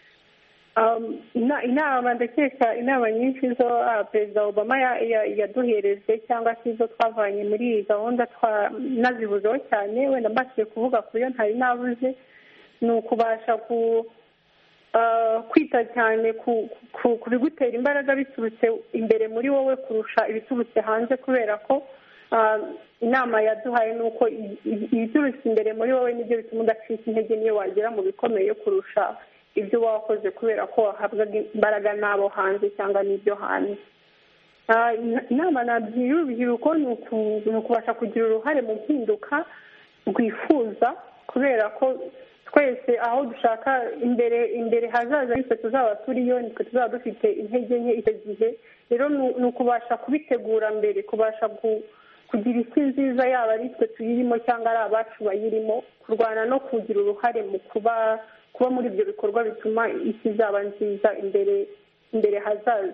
Ndakeka inama nyinshi zo Perezida Obama yaduhereje cyangwa se izo twavanye muri iyi gahunda nazibuzeho cyane, wenda mbashije kuvuga ku byo ntari nabuze, ni ukubasha kwita cyane ku bigutera imbaraga biturutse imbere muri wowe kurusha ibiturutse hanze, kubera ko inama yaduhaye ni uko ibiturutse imbere muri wowe nibyo bituma udacika intege niyo wagera mu bikomeye kurusha ibyo wakoze, kubera ko wahabwa imbaraga n'abo hanze cyangwa n'ibyo hanze. Inama nabyira urubyiruko ni ukubasha kugira uruhare mu mpinduka rwifuza, kubera ko twese aho dushaka imbere hazaza nitwe tuzaba turiyo, nitwe tuzaba dufite intege nke icyo gihe. Rero ni ukubasha kubitegura mbere, kubasha kugira isi nziza, yaba ari twe tuyirimo cyangwa ari abacu bayirimo, kurwana no kugira uruhare mu kuba muri ibyo bikorwa bituma isi izaba nziza imbere hazaza.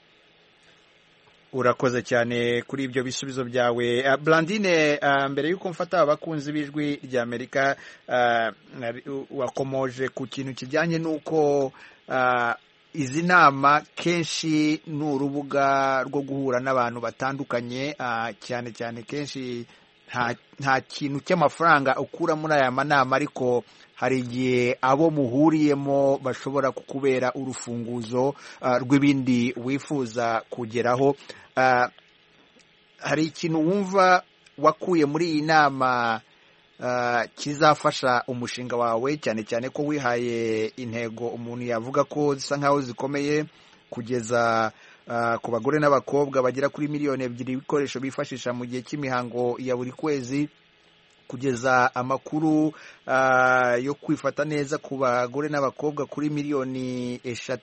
Urakoze cyane kuri ibyo bisubizo byawe. Blandine, mbere y'uko mfata abakunzi b'ijwi rya Amerika, wakomoje ku kintu kijyanye n'uko izi nama kenshi ni urubuga rwo guhura n'abantu batandukanye, cyane cyane kenshi nta kintu cy'amafaranga ukura muri aya manama, ariko hari igihe abo muhuriyemo bashobora kukubera urufunguzo rw'ibindi wifuza kugeraho. Hari ikintu wumva wakuye muri iyi nama kizafasha umushinga wawe, cyane cyane ko wihaye intego umuntu yavuga ko zisa nkaho zikomeye, kugeza ku bagore n'abakobwa bagera kuri 2 miliyoni ibikoresho bifashisha mu gihe cy'imihango ya buri kwezi, kugeza amakuru yo kwifata neza ku bagore n'abakobwa kuri 3.6 miliyoni.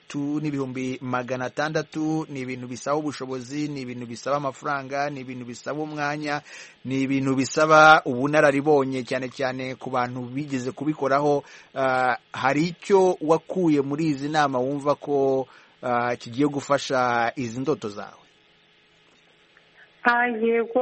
Ni ibintu bisaba ubushobozi, ni ibintu bisaba amafaranga, ni ibintu bisaba umwanya, ni ibintu bisaba ubunararibonye, cyane cyane ku bantu bigeze kubikoraho. Hari icyo wakuye muri izi nama wumva ko kigiye gufasha izi ndoto zawe? Yego,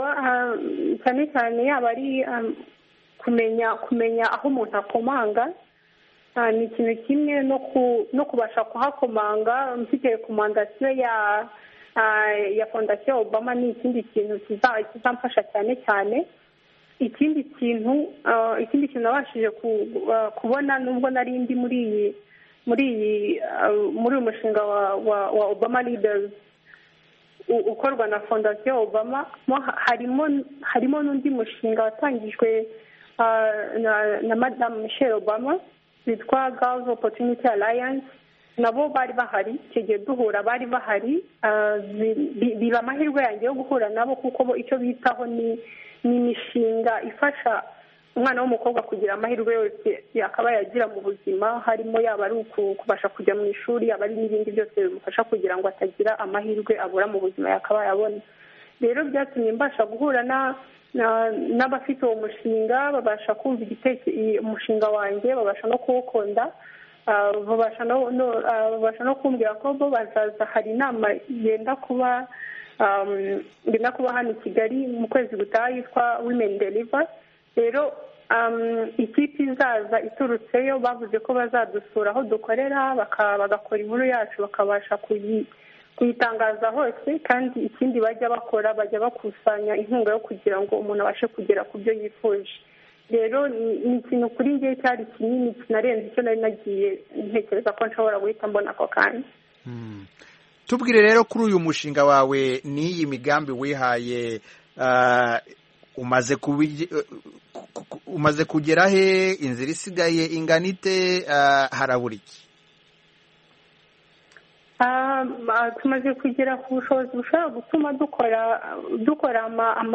cyane cyane yaba ari kumenya aho umuntu akomanga, ni ikintu kimwe no kubasha kuhakomanga mfite rekomandasiyo ya fondasiyo Obama ni ikindi kintu kizamfasha cyane cyane. ikindi kintu nabashije kubona nubwo nari ndi muri uyu mushinga wa Obama Leaders ukorwa na fondasiyo Obama, harimo n'undi mushinga watangijwe na Madame Michelle Obama witwa Girls Opportunity Alliance. Nabo bari bahari icyo gihe duhura, bari bahari. Biba amahirwe yanjye yo guhura nabo kuko icyo bitaho ni imishinga ifasha umwana w'umukobwa kugira amahirwe yose yakaba yagira mu buzima, harimo yaba ari kubasha kujya mu ishuri, yaba ari n'ibindi byose bimufasha kugira ngo atagira amahirwe abura mu buzima yakaba yabona. Rero byatumye mbasha guhura n'abafite uwo mushinga, babasha kumva umushinga wanjye, babasha no kuwukunda, babasha no kumbwira ko bo bazaza. Hari inama yenda kuba hano i Kigali mu kwezi gutaha yitwa Women Deliver. Rero ikipe izaza iturutseyo bavuze ko bazadusura aho dukorera, bagakora inkuru yacu, bakabasha kuyitangaza hose. Kandi ikindi bajya bakusanya inkunga yo kugira ngo umuntu abashe kugera ku byo yifuje. Rero ni ikintu kuri njye cyari kinini, kinarenze icyo nari nagiye ntekereza ko nshobora guhita mbona ako kanya. Tubwire rero kuri uyu mushinga wawe n'iyi migambi wihaye, umaze kugera he? Inzira isigaye ingana ite? harabura iki? Tumaze kugera ku bushobozi bushobora gutuma dukora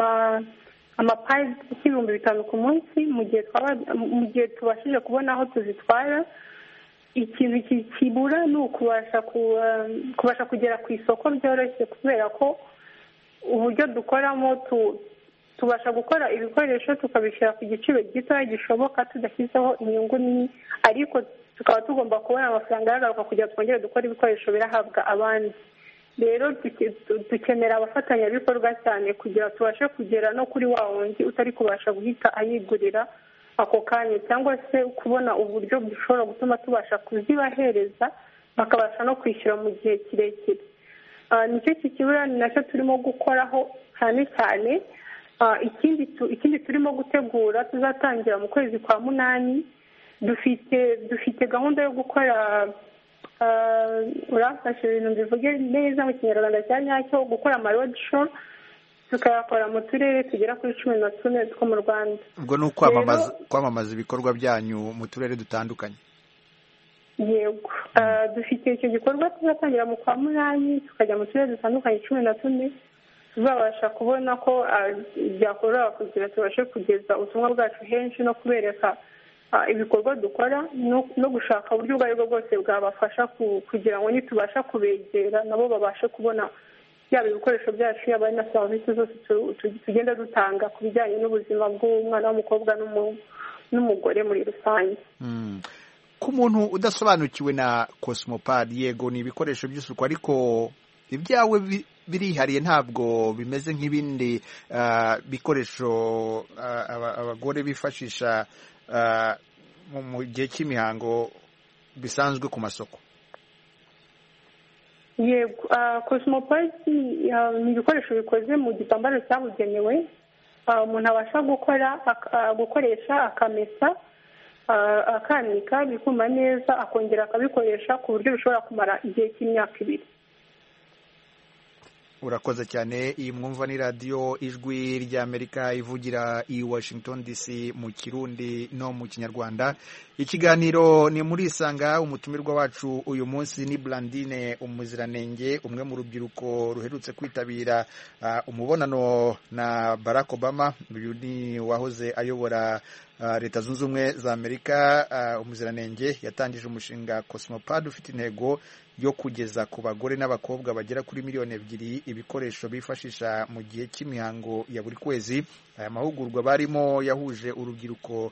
amapaji y'ibihumbi 5,000 ku munsi mu gihe tubashije kubona aho tuzitwara. Ikintu kibura ni ukubasha kugera ku isoko byoroshye, kubera ko uburyo dukoramo tubasha gukora ibikoresho tukabishyira ku giciro gitoya gishoboka tudashyizeho inyungu nini, ariko tukaba tugomba kubona amafaranga yagaruka kugira ngo twongere dukore ibikoresho birahabwa abandi. Rero dukenera abafatanyabikorwa cyane kugira tubashe kugera no kuri wa wundi utari kubasha guhita ayigurira ako kanya, cyangwa se kubona uburyo bushobora gutuma tubasha kuzibahereza bakabasha no kwishyura mu gihe kirekire. Nicyo kikibura, ni nacyo turimo gukoraho cyane cyane. Ikindi turimo gutegura, tuzatangira mu kwezi kwa 8. Dufite gahunda yo gukora, urafashe ibintu bivuge neza mu kinyarwanda cya nyacyo, gukora ama road show tukayakora mu turere tugera kuri 14 two mu Rwanda. Ubwo ni kwamamaza ibikorwa byanyu mu turere dutandukanye? Yego. Dufite icyo gikorwa tuzatangira mu kwa 8, tukajya mu turere dutandukanye 14. Tuzabasha kubona ko byakorwa kugira tubashe kugeza ubutumwa bwacu henshi no kubereka ibikorwa dukora, no gushaka uburyo ubwo aribwo bwose bwabafasha kugira ngo nitubasha kubegera nabo babashe kubona yaba ibikoresho byacu, yaba na serivisi zose tugenda dutanga ku bijyanye n'ubuzima bw'umwana w'umukobwa n'umugore muri rusange. Ku muntu udasobanukiwe na Cosmopad, yego ni ibikoresho by'isuku, ariko ibyawe birihariye, ntabwo bimeze nk'ibindi bikoresho abagore bifashisha mu gihe cy'imihango bisanzwe ku masoko. Yego, Cosmopad ni ibikoresho bikoze mu gitambaro cyabugenewe umuntu abasha gukoresha, akamesa, akanika, bikuma neza, akongera akabikoresha ku buryo bishobora kumara igihe cy'imyaka 2. Urakoze cyane. Iyi mwumva ni radiyo Ijwi ry'Amerika ivugira i Washington DC mu Kirundi no mu Kinyarwanda. Ikiganiro ni muri Isanga. Umutumirwa wacu uyu munsi ni Blandine Umuziranenge, umwe mu rubyiruko ruherutse kwitabira umubonano na Barack Obama. Uyu ni wahoze ayobora Leta Zunze Ubumwe za Amerika. Umuziranenge yatangije umushinga Cosmopad ufite intego yo kugeza ku bagore n'abakobwa bagera kuri 2 miliyoni ibikoresho bifashisha mu gihe cy'imihango ya buri kwezi. Aya mahugurwa barimo yahuje urubyiruko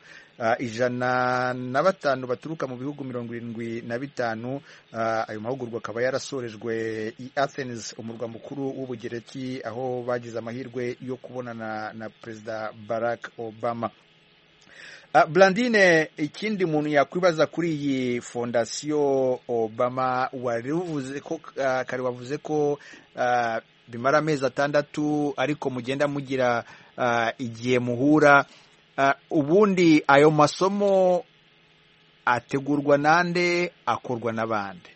105 baturuka mu bihugu 75. Ayo mahugurwa akaba yarasorejwe i Athens, umurwa mukuru w'Ubugereki, aho bagize amahirwe yo kubonana na Perezida Barack Obama. Blandine, ikindi umuntu yakwibaza kuri iyi fondasiyo Obama, wari uvuze ko kare wavuze ko bimara amezi 6 ariko mugenda mugira igihe muhura, ubundi ayo masomo ategurwa nande, akorwa n'abandi?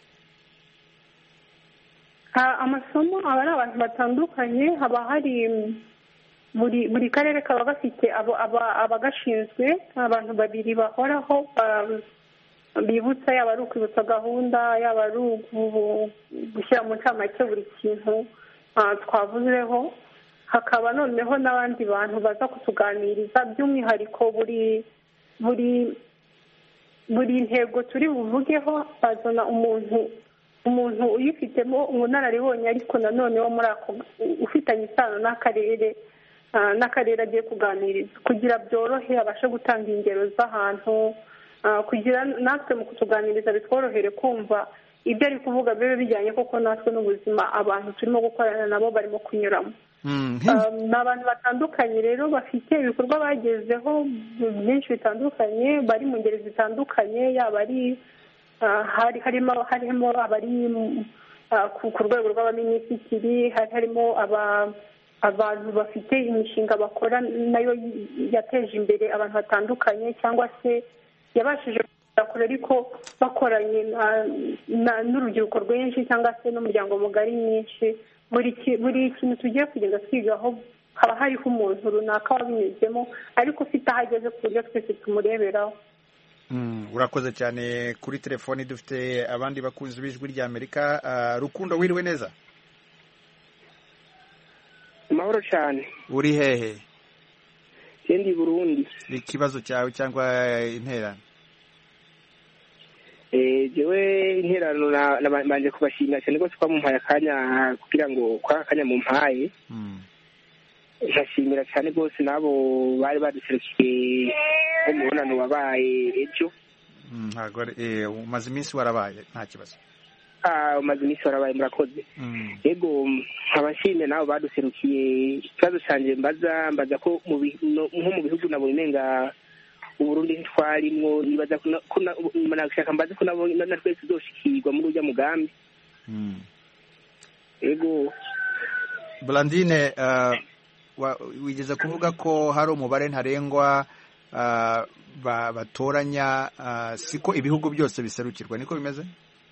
Amasomo aba ari abantu batandukanye, haba hari buri karere kaba gafite abagashinzwe, abantu 2 bahoraho bibutsa, yaba ari ukwibutsa gahunda, yaba ari gushyira mu ncamake buri kintu twavuzeho. Hakaba noneho n'abandi bantu baza kutuganiriza by'umwihariko buri ntego turi buvugeho, bazana umuntu uyifitemo ubunararibonye, ariko nanone wo muri ako ufitanye isano n'akarere agiye kuganiriza, kugira byorohe abashe gutanga ingero z'ahantu, kugira natwe mu kutuganiriza bitworohere kumva ibyo ari kuvuga bibe bijyanye koko natwe n'ubuzima abantu turimo gukorana nabo barimo kunyuramo. Ni abantu batandukanye rero, bafite ibikorwa bagezeho byinshi bitandukanye, bari mu ngeri zitandukanye, yaba ari harimo abari ku rwego rw'abaminisitiri, harimo abantu bafite imishinga bakora nayo yateje imbere abantu batandukanye, cyangwa se yabashije kure ariko bakoranye n'urubyiruko rwinshi cyangwa se n'umuryango mugari mwinshi. Buri kintu tugiye kugenda twigaho haba hariho umuntu runaka wabinyuzemo, ariko ufite aho ageze ku buryo twese tumureberaho. Urakoze cyane. Kuri telefoni dufite abandi bakunzi b'Ijwi ry'Amerika. Rukundo, wiriwe neza? Amahoro cyane. Uri hehe? Ndi Burundi. Ikibazo cyawe cyangwa interano? Jewe interano nabanje kubashimira cyane rwose ko mumpaye akanya kugira ngo akanya mumpaye. Nkashimira cyane rwose nabo bari baduserukiye mu mubonano wabaye ejo. Umaze iminsi warabaye, nta kibazo. Umaze iminsi warabaye, murakoze. Yego, nkabashimye nabo baduserukiye. Ikibazo cyanjye mbaza ko nko mu bihugu nabonye nenga Uburundi ntitwarimwo, nibaza nashaka mbaze ko nabo natwe tuzoshikirwa muri urya mugambi. Yego. Blandine, wigeze kuvuga ko hari umubare ntarengwa batoranya, siko ibihugu byose biserukirwa, niko bimeze?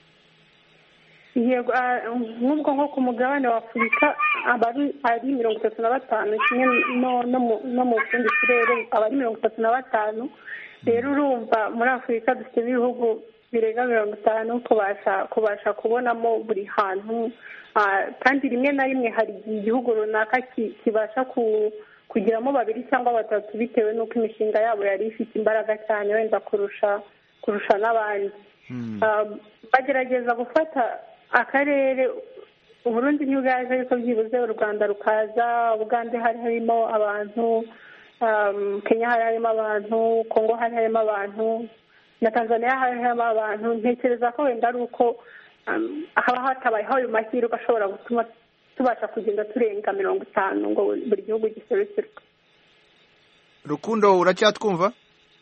Yego, nk'ubwo nko ku mugabane wa Afurika ari 35, kimwe no mu tundi turere aba ari 35. Rero urumva muri Afurika dufite ibihugu birenga 50 kubasha kubonamo buri hantu, kandi rimwe na rimwe hari igihugu runaka kibasha kugiramo 2 cyangwa 3 bitewe n'uko imishinga yabo yari ifite imbaraga cyane wenda kurusha n'abandi. Bagerageza gufata akarere, Uburundi ntibwaje ariko byibuze u Rwanda rukaza, Uganda hari harimo abantu, Kenya hari harimo abantu, Kongo hari harimo abantu, na Tanzania hari harimo abantu. Ntekereza ko wenda ari uko haba hatabayeho ayo mahirwe ashobora gutuma tubasha kugenda turenga 50 ngo buri gihugu giserukirwe. Rukundo, uracyatwumva?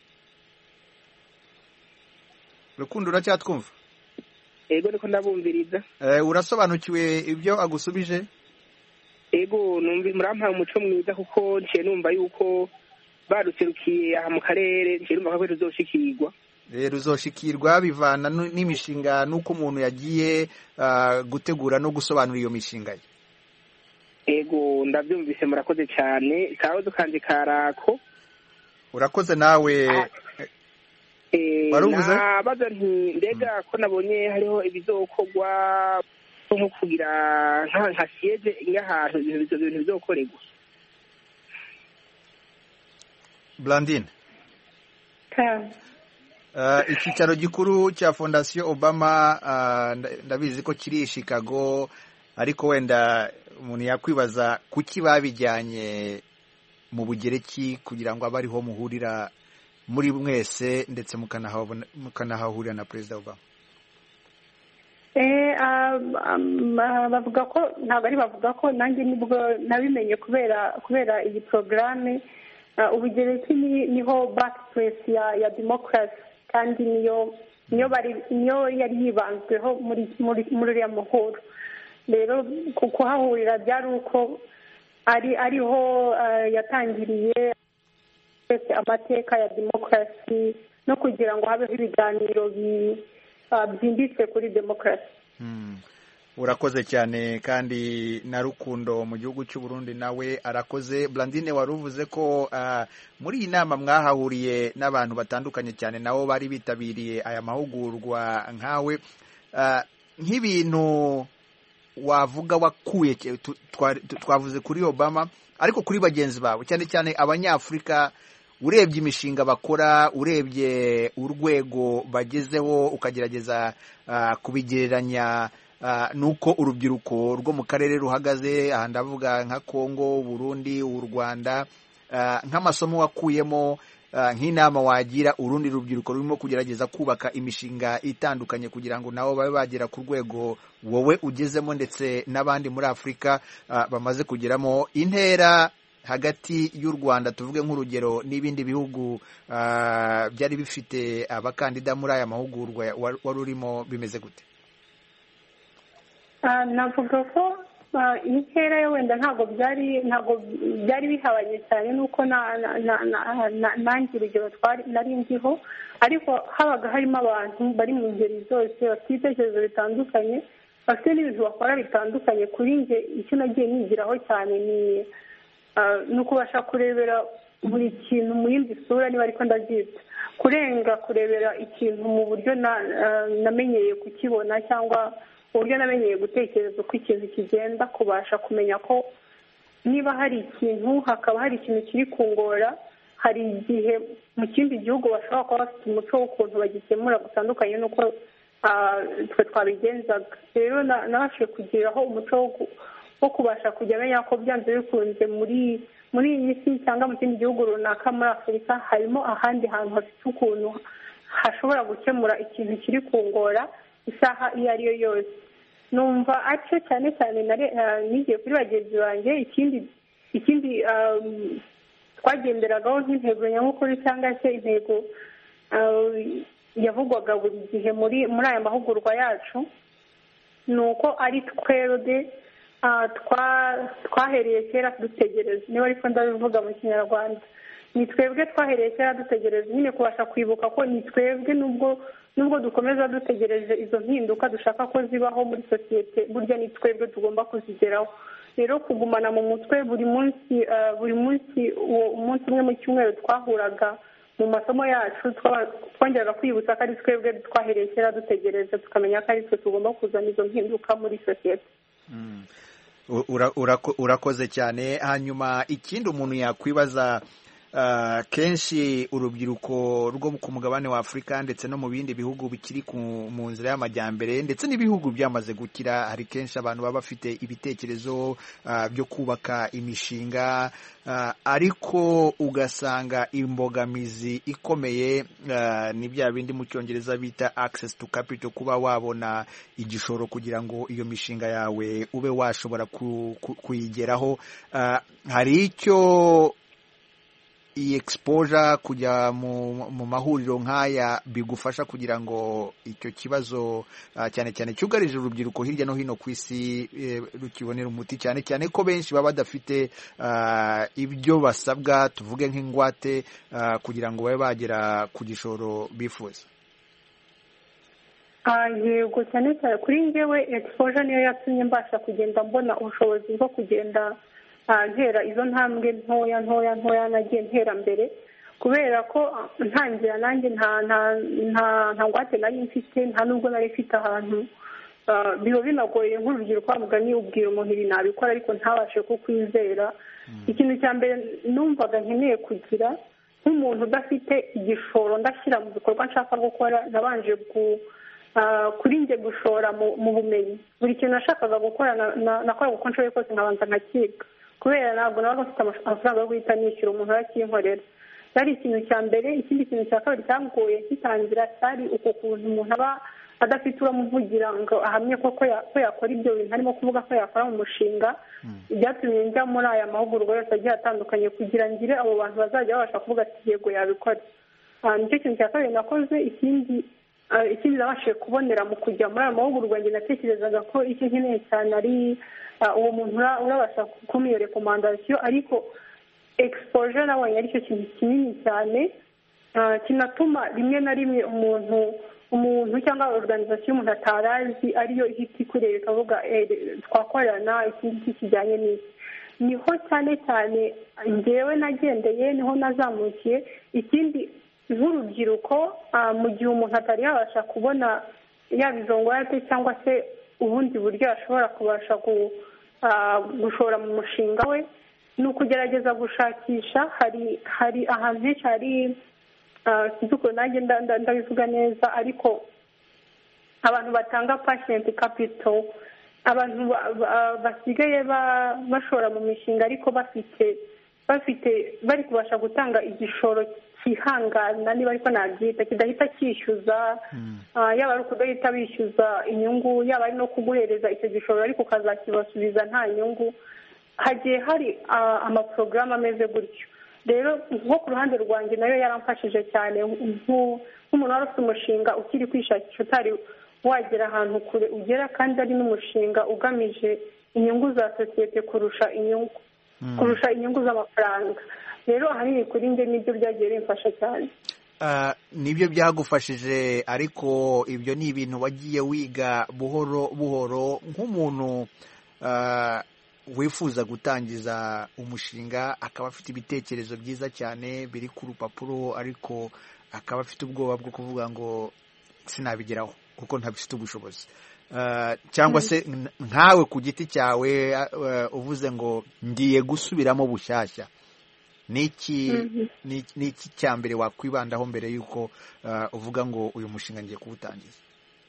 Rukundo, uracyatwumva? Ego, niko ndabumviriza. Urasobanukiwe ibyo agusubije? Ego, murampaye umuco mwiza kuko nciye numva yuko baduserukiye aha mu karere, nciye numva ko tuzoshikirwa. Ruzoshikirwa bivana n'imishinga n'uko umuntu yagiye gutegura no gusobanura iyo mishinga ye. Ego, ndabyumvise, murakoze cyane. Kabazo kanje karako. Urakoze nawe. Waruvuze? Nabaza nti mbega ko nabonye hariho ibizokorwa nko kugira nka siege nk'ahantu ibintu bizokorerwa. Blandine. Icyicaro gikuru cya Fondasiyo Obama ndabizi ko kiri Chicago, ariko wenda umuntu yakwibaza kuki babijyanye mu Bugereki kugira ngo abe ariho muhurira muri mwese ndetse mukanahahurira na Perezida Obama. Bavuga ko ntabwo ari bavuga ko nanjye nibwo nabimenye kubera iyi porogaramu. ubugereki niho birthplace ya demokarasi, kandi niyo yari yibanzweho muri uriya muhuro. rero kuhahurira byari uko ariho yatangiriye amateka ya demokarasi no kugira ngo habeho ibiganiro byimbitse kuri demokarasi. urakoze cyane. kandi na Rukundo mu gihugu cy'u Burundi nawe arakoze. Blandine, wari uvuze ko muri iyi nama mwahahuriye n'abantu batandukanye cyane nabo bari bitabiriye aya mahugurwa nkawe, nk'ibintu wavuga wakuye, twavuze kuri Obama ariko kuri bagenzi bawe cyane cyane abanyafurika, urebye imishinga bakora, urebye urwego bagezeho, ukagerageza kubigereranya nuko urubyiruko rwo mu karere ruhagaze, aha ndavuga nka Kongo, Burundi, u Rwanda, nk'amasomo wakuyemo, nk'inama wagira urundi rubyiruko rurimo kugerageza kubaka imishinga itandukanye kugira ngo nabo babe bagera ku rwego wowe ugezemo ndetse n'abandi muri Afurika bamaze kugeramo. Intera hagati y'u Rwanda tuvuge nk'urugero n'ibindi bihugu byari bifite abakandida muri aya mahugurwa wari urimo bimeze gute? navuga ko intera yo wenda ntabwo byari bihabanye cyane nuko nanjye urugero nari ndiho, ariko habaga harimo abantu bari mu ngeri zose bafite ibitekerezo bitandukanye, bafite n'ibintu bakora bitandukanye. kuri njye icyo nagiye nigiraho cyane ni ukubasha kurebera buri kintu mu yindi sura, niba ariko ndabyita kurebera ikintu mu buryo namenyeye kukibona, cyangwa uburyo namenyeye gutekereza uko ikintu kigenda, kubasha kumenya ko niba hari ikintu hakaba hari ikintu kiri kungora, hari igihe mu kindi gihugu bashobora kuba bafite umuco w'ukuntu bagikemura gutandukanye n'uko twe twabigenzaga. rero nabashije kugiraho umuco wo kubasha kujya menya ko byanze bikunze muri iyi si cyangwa mu kindi gihugu runaka muri Afurika harimo ahandi hantu hafite ukuntu hashobora gukemura ikintu kiri kungora isaha iyo ari yo yose. numva atyo cyane cyane nigiye kuri bagenzi banjye. ikindi twagenderagaho nk'intego nyamukuru cyangwa se intego yavugwaga buri gihe muri aya mahugurwa yacu, ni uko ari twebwe twahereye kera dutegereza, niba ariko ndabivuga mu Kinyarwanda, ni twebwe twahereye kera dutegereza, nyine kubasha kwibuka ko ni twebwe nubwo dukomeza dutegereje izo mpinduka dushaka ko zibaho muri sosiyete, burya ni twebwe tugomba kuzigeraho. rero kugumana mu mutwe buri munsi umunsi umwe mu cyumweru twahuraga mu masomo yacu, twongeraga kwibutsa ko ari twebwe twahereye kera dutegereza, tukamenya ko ari twe tugomba kuzana izo mpinduka muri sosiyete. urakoze cyane. hanyuma ikindi umuntu yakwibaza, kenshi urubyiruko rwo ku mugabane wa Afurika ndetse no mu bindi bihugu bikiri mu nzira y'amajyambere ndetse n'ibihugu byamaze gukira, hari kenshi abantu baba bafite ibitekerezo byo kubaka imishinga, ariko ugasanga imbogamizi ikomeye ni bya bindi mu Cyongereza bita access to capital, kuba wabona igishoro kugira ngo iyo mishinga yawe ube washobora kuyigeraho. hari icyo iyi exposure kujya mu mahuriro nk'aya bigufasha kugira ngo icyo kibazo cyane cyane cyugarije urubyiruko hirya no hino ku isi rukibonera umuti, cyane cyane ko benshi baba badafite ibyo basabwa, tuvuge nk'ingwate, kugira ngo babe bagera ku gishoro bifuza? yego, cyane cyane kuri njyewe exposure niyo yatumye mbasha kugenda mbona ubushobozi bwo kugenda ntera izo ntambwe ntoya nagiye ntera mbere, kubera ko ntangira nanjye nta ngwate nari mfite, nta nubwo nari mfite ahantu. biba binagoye nk'urubyiruko mugani ubwira umuntu ibi nabikora ariko ntabashe kukwizera. ikintu cya mbere numvaga nkeneye kugira nk'umuntu udafite igishoro ndashyira mu bikorwa nshaka gukora, nabanje kuri njye gushora mu bumenyi. buri kintu nashakaga gukora nakoraga uko nshoboye kose nkabanza nkakiga, kubera ntabwo nabaga mfite amafaranga yo guhita nishyura umuntu arakinkorera. cyari ikintu cya mbere. ikindi kintu cya kabiri cyagoye gitangira cyari uko kuntu umuntu aba adafite uramuvugira ngo ahamye ko yakora ibyo bintu arimo kuvuga ko yakora mu mushinga. Byatumye njya muri aya mahugurwa yose agiye atandukanye kugira ngire abo bantu bazajya babasha kuvuga ati yego yabikora. Nicyo kintu cya kabiri nakoze. Ikindi nabashije kubonera mu kujya muri aya mahugurwa, njye natekerezaga ko icyo nkeneye cyane ari uwo muntu urabasha kumpa iyo rekomandasiyo, ariko exposure nabonye aricyo kintu kinini cyane kinatuma rimwe na rimwe umuntu cyangwa organization umuntu atarazi ariyo ihita ikureba ikavuga twakorana ikindi kijyanye n'iki. Niho cyane cyane njyewe nagendeye, niho nazamukiye. Ikindi nk'urubyiruko, mu gihe umuntu atari yabasha kubona yaba izo ngwate cyangwa se ubundi buryo ashobora kubasha gushora mu mushinga we, ni ukugerageza gushakisha. Hari ahantu henshi hari sinzi ukuntu nanjye ndabivuga neza, ariko abantu batanga patient capital, abantu basigaye bashora mu mishinga ariko bari kubasha gutanga igishoro kihangana, niba ariko nabyita, kidahita cyishyuza, yaba ari ukudahita bishyuza inyungu, yaba ari no kuguhereza icyo gishoro ariko ukazakibasubiza nta nyungu. Hagiye hari amaporogaramu ameze gutyo. Rero nko ku ruhande rwanjye nayo yaramfashije cyane, nk'umuntu wari ufite umushinga ukiri kwishakisha, utari wagera ahantu kure ugera, kandi ari n'umushinga ugamije inyungu za sosiyete kurusha inyungu z'amafaranga. Rero ahanini kuri njye nibyo byagiye bimfasha cyane. Nibyo byagufashije, ariko ibyo ni ibintu wagiye wiga buhoro buhoro nk'umuntu wifuza gutangiza umushinga, akaba afite ibitekerezo byiza cyane biri ku rupapuro, ariko akaba afite ubwoba bwo kuvuga ngo sinabigeraho kuko ntabifite ubushobozi. Cyangwa se nkawe ku giti cyawe uvuze ngo ngiye gusubiramo bushyashya, niki cya mbere wakwibandaho mbere y'uko uvuga ngo uyu mushinga ngiye kuwutangiza?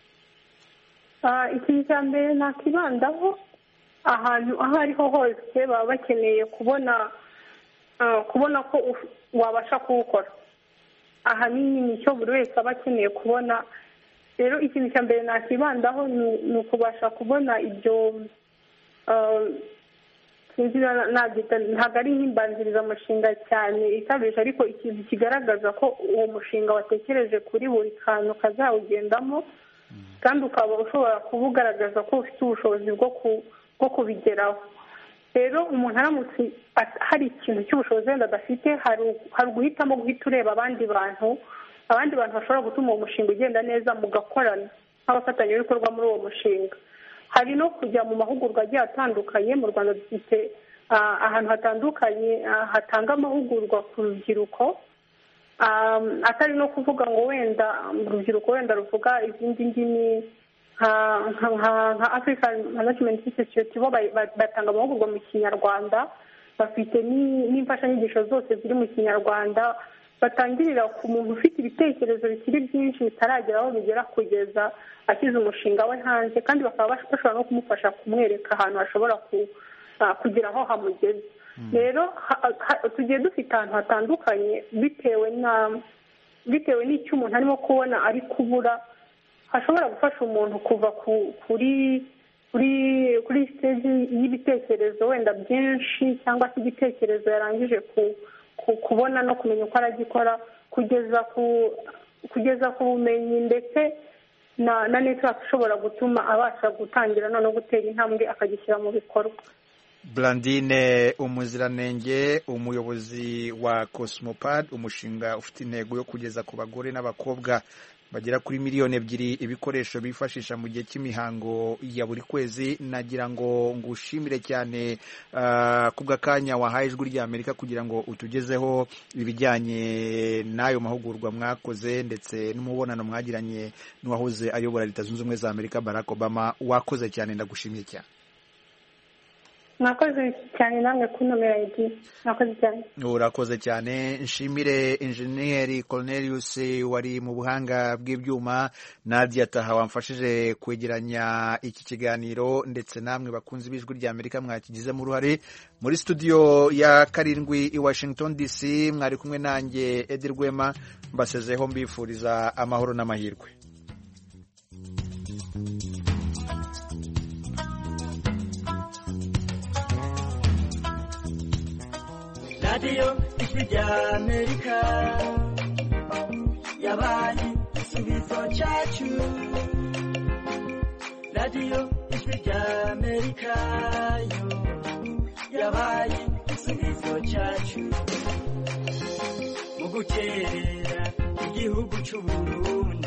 Ikintu cya mbere nakibandaho, ahantu aho ariho hose baba bakeneye kubona ko wabasha kuwukora. Ahanini nicyo buri wese aba akeneye kubona. Rero ikintu cya mbere nakibandaho ni ukubasha kubona ibyo, ntabwo ari nk'imbanzirizamushinga cyane ikabije, ariko ikintu kigaragaza ko uwo mushinga watekereje kuri buri kantu kazawugendamo, kandi ukaba ushobora kuba ugaragaza ko ufite ubushobozi bwo kubigeraho. Rero umuntu aramutse hari ikintu cy'ubushobozi wenda adafite, hari guhitamo guhita ureba abandi bantu bashobora gutuma uwo mushinga ugenda neza, mugakorana nk'abafatanyabikorwa muri uwo mushinga. Hari no kujya mu mahugurwa agiye atandukanye. Mu Rwanda dufite ahantu hatandukanye hatanga amahugurwa ku rubyiruko, atari no kuvuga ngo wenda urubyiruko wenda ruvuga izindi ndimi nka African Management Institute, bo batanga amahugurwa mu Kinyarwanda, bafite n'imfashanyigisho zose ziri mu Kinyarwanda, batangirira ku muntu ufite ibitekerezo bikiri byinshi bitaragera aho bigera kugeza ashyize umushinga we hanze, kandi bakaba bashobora no kumufasha kumwereka ahantu hashobora kugira aho hamugeze. Rero tugiye dufite ahantu hatandukanye bitewe n'icyo umuntu arimo kubona ari kubura, hashobora gufasha umuntu kuva kuri stage y'ibitekerezo wenda byinshi, cyangwa se igitekerezo yarangije kubona no kumenya uko aragikora, kugeza ku bumenyi ndetse na network ishobora gutuma abasha gutangira no gutera intambwe akagishyira mu bikorwa. Blandine Umuziranenge, umuyobozi wa Cosmopad, umushinga ufite intego yo kugeza ku bagore n'abakobwa bagera kuri 2 miliyoni ibikoresho bifashisha mu gihe cy'imihango ya buri kwezi. Nagira ngo ngushimire cyane kubw'akanya wahaye Ijwi ry'Amerika kugira ngo utugezeho ibijyanye n'ayo mahugurwa mwakoze, ndetse n'umubonano mwagiranye n'uwahoze ayobora Leta Zunze Ubumwe za Amerika Barack Obama. Wakoze cyane, ndagushimiye cyane. Mwakoze cyane namwe kunomera idi. Mwakoze cyane. Urakoze cyane. Nshimire Engineer Cornelius wari mu buhanga bw'ibyuma, Nadia Taha wamfashije kwegeranya iki kiganiro, ndetse namwe bakunzi b'Ijwi ry'Amerika mwakigizemo uruhare. Muri studio ya 7 i Washington DC mwari kumwe nanjye Edi Rwema, mbasezeho mbifuriza amahoro n'amahirwe. radiyo ijwi rya amerika yabaye igisubizo cyacu radiyo ijwi rya amerika yo yabaye igisubizo cyacu mu guterera igihugu cy'u Burundi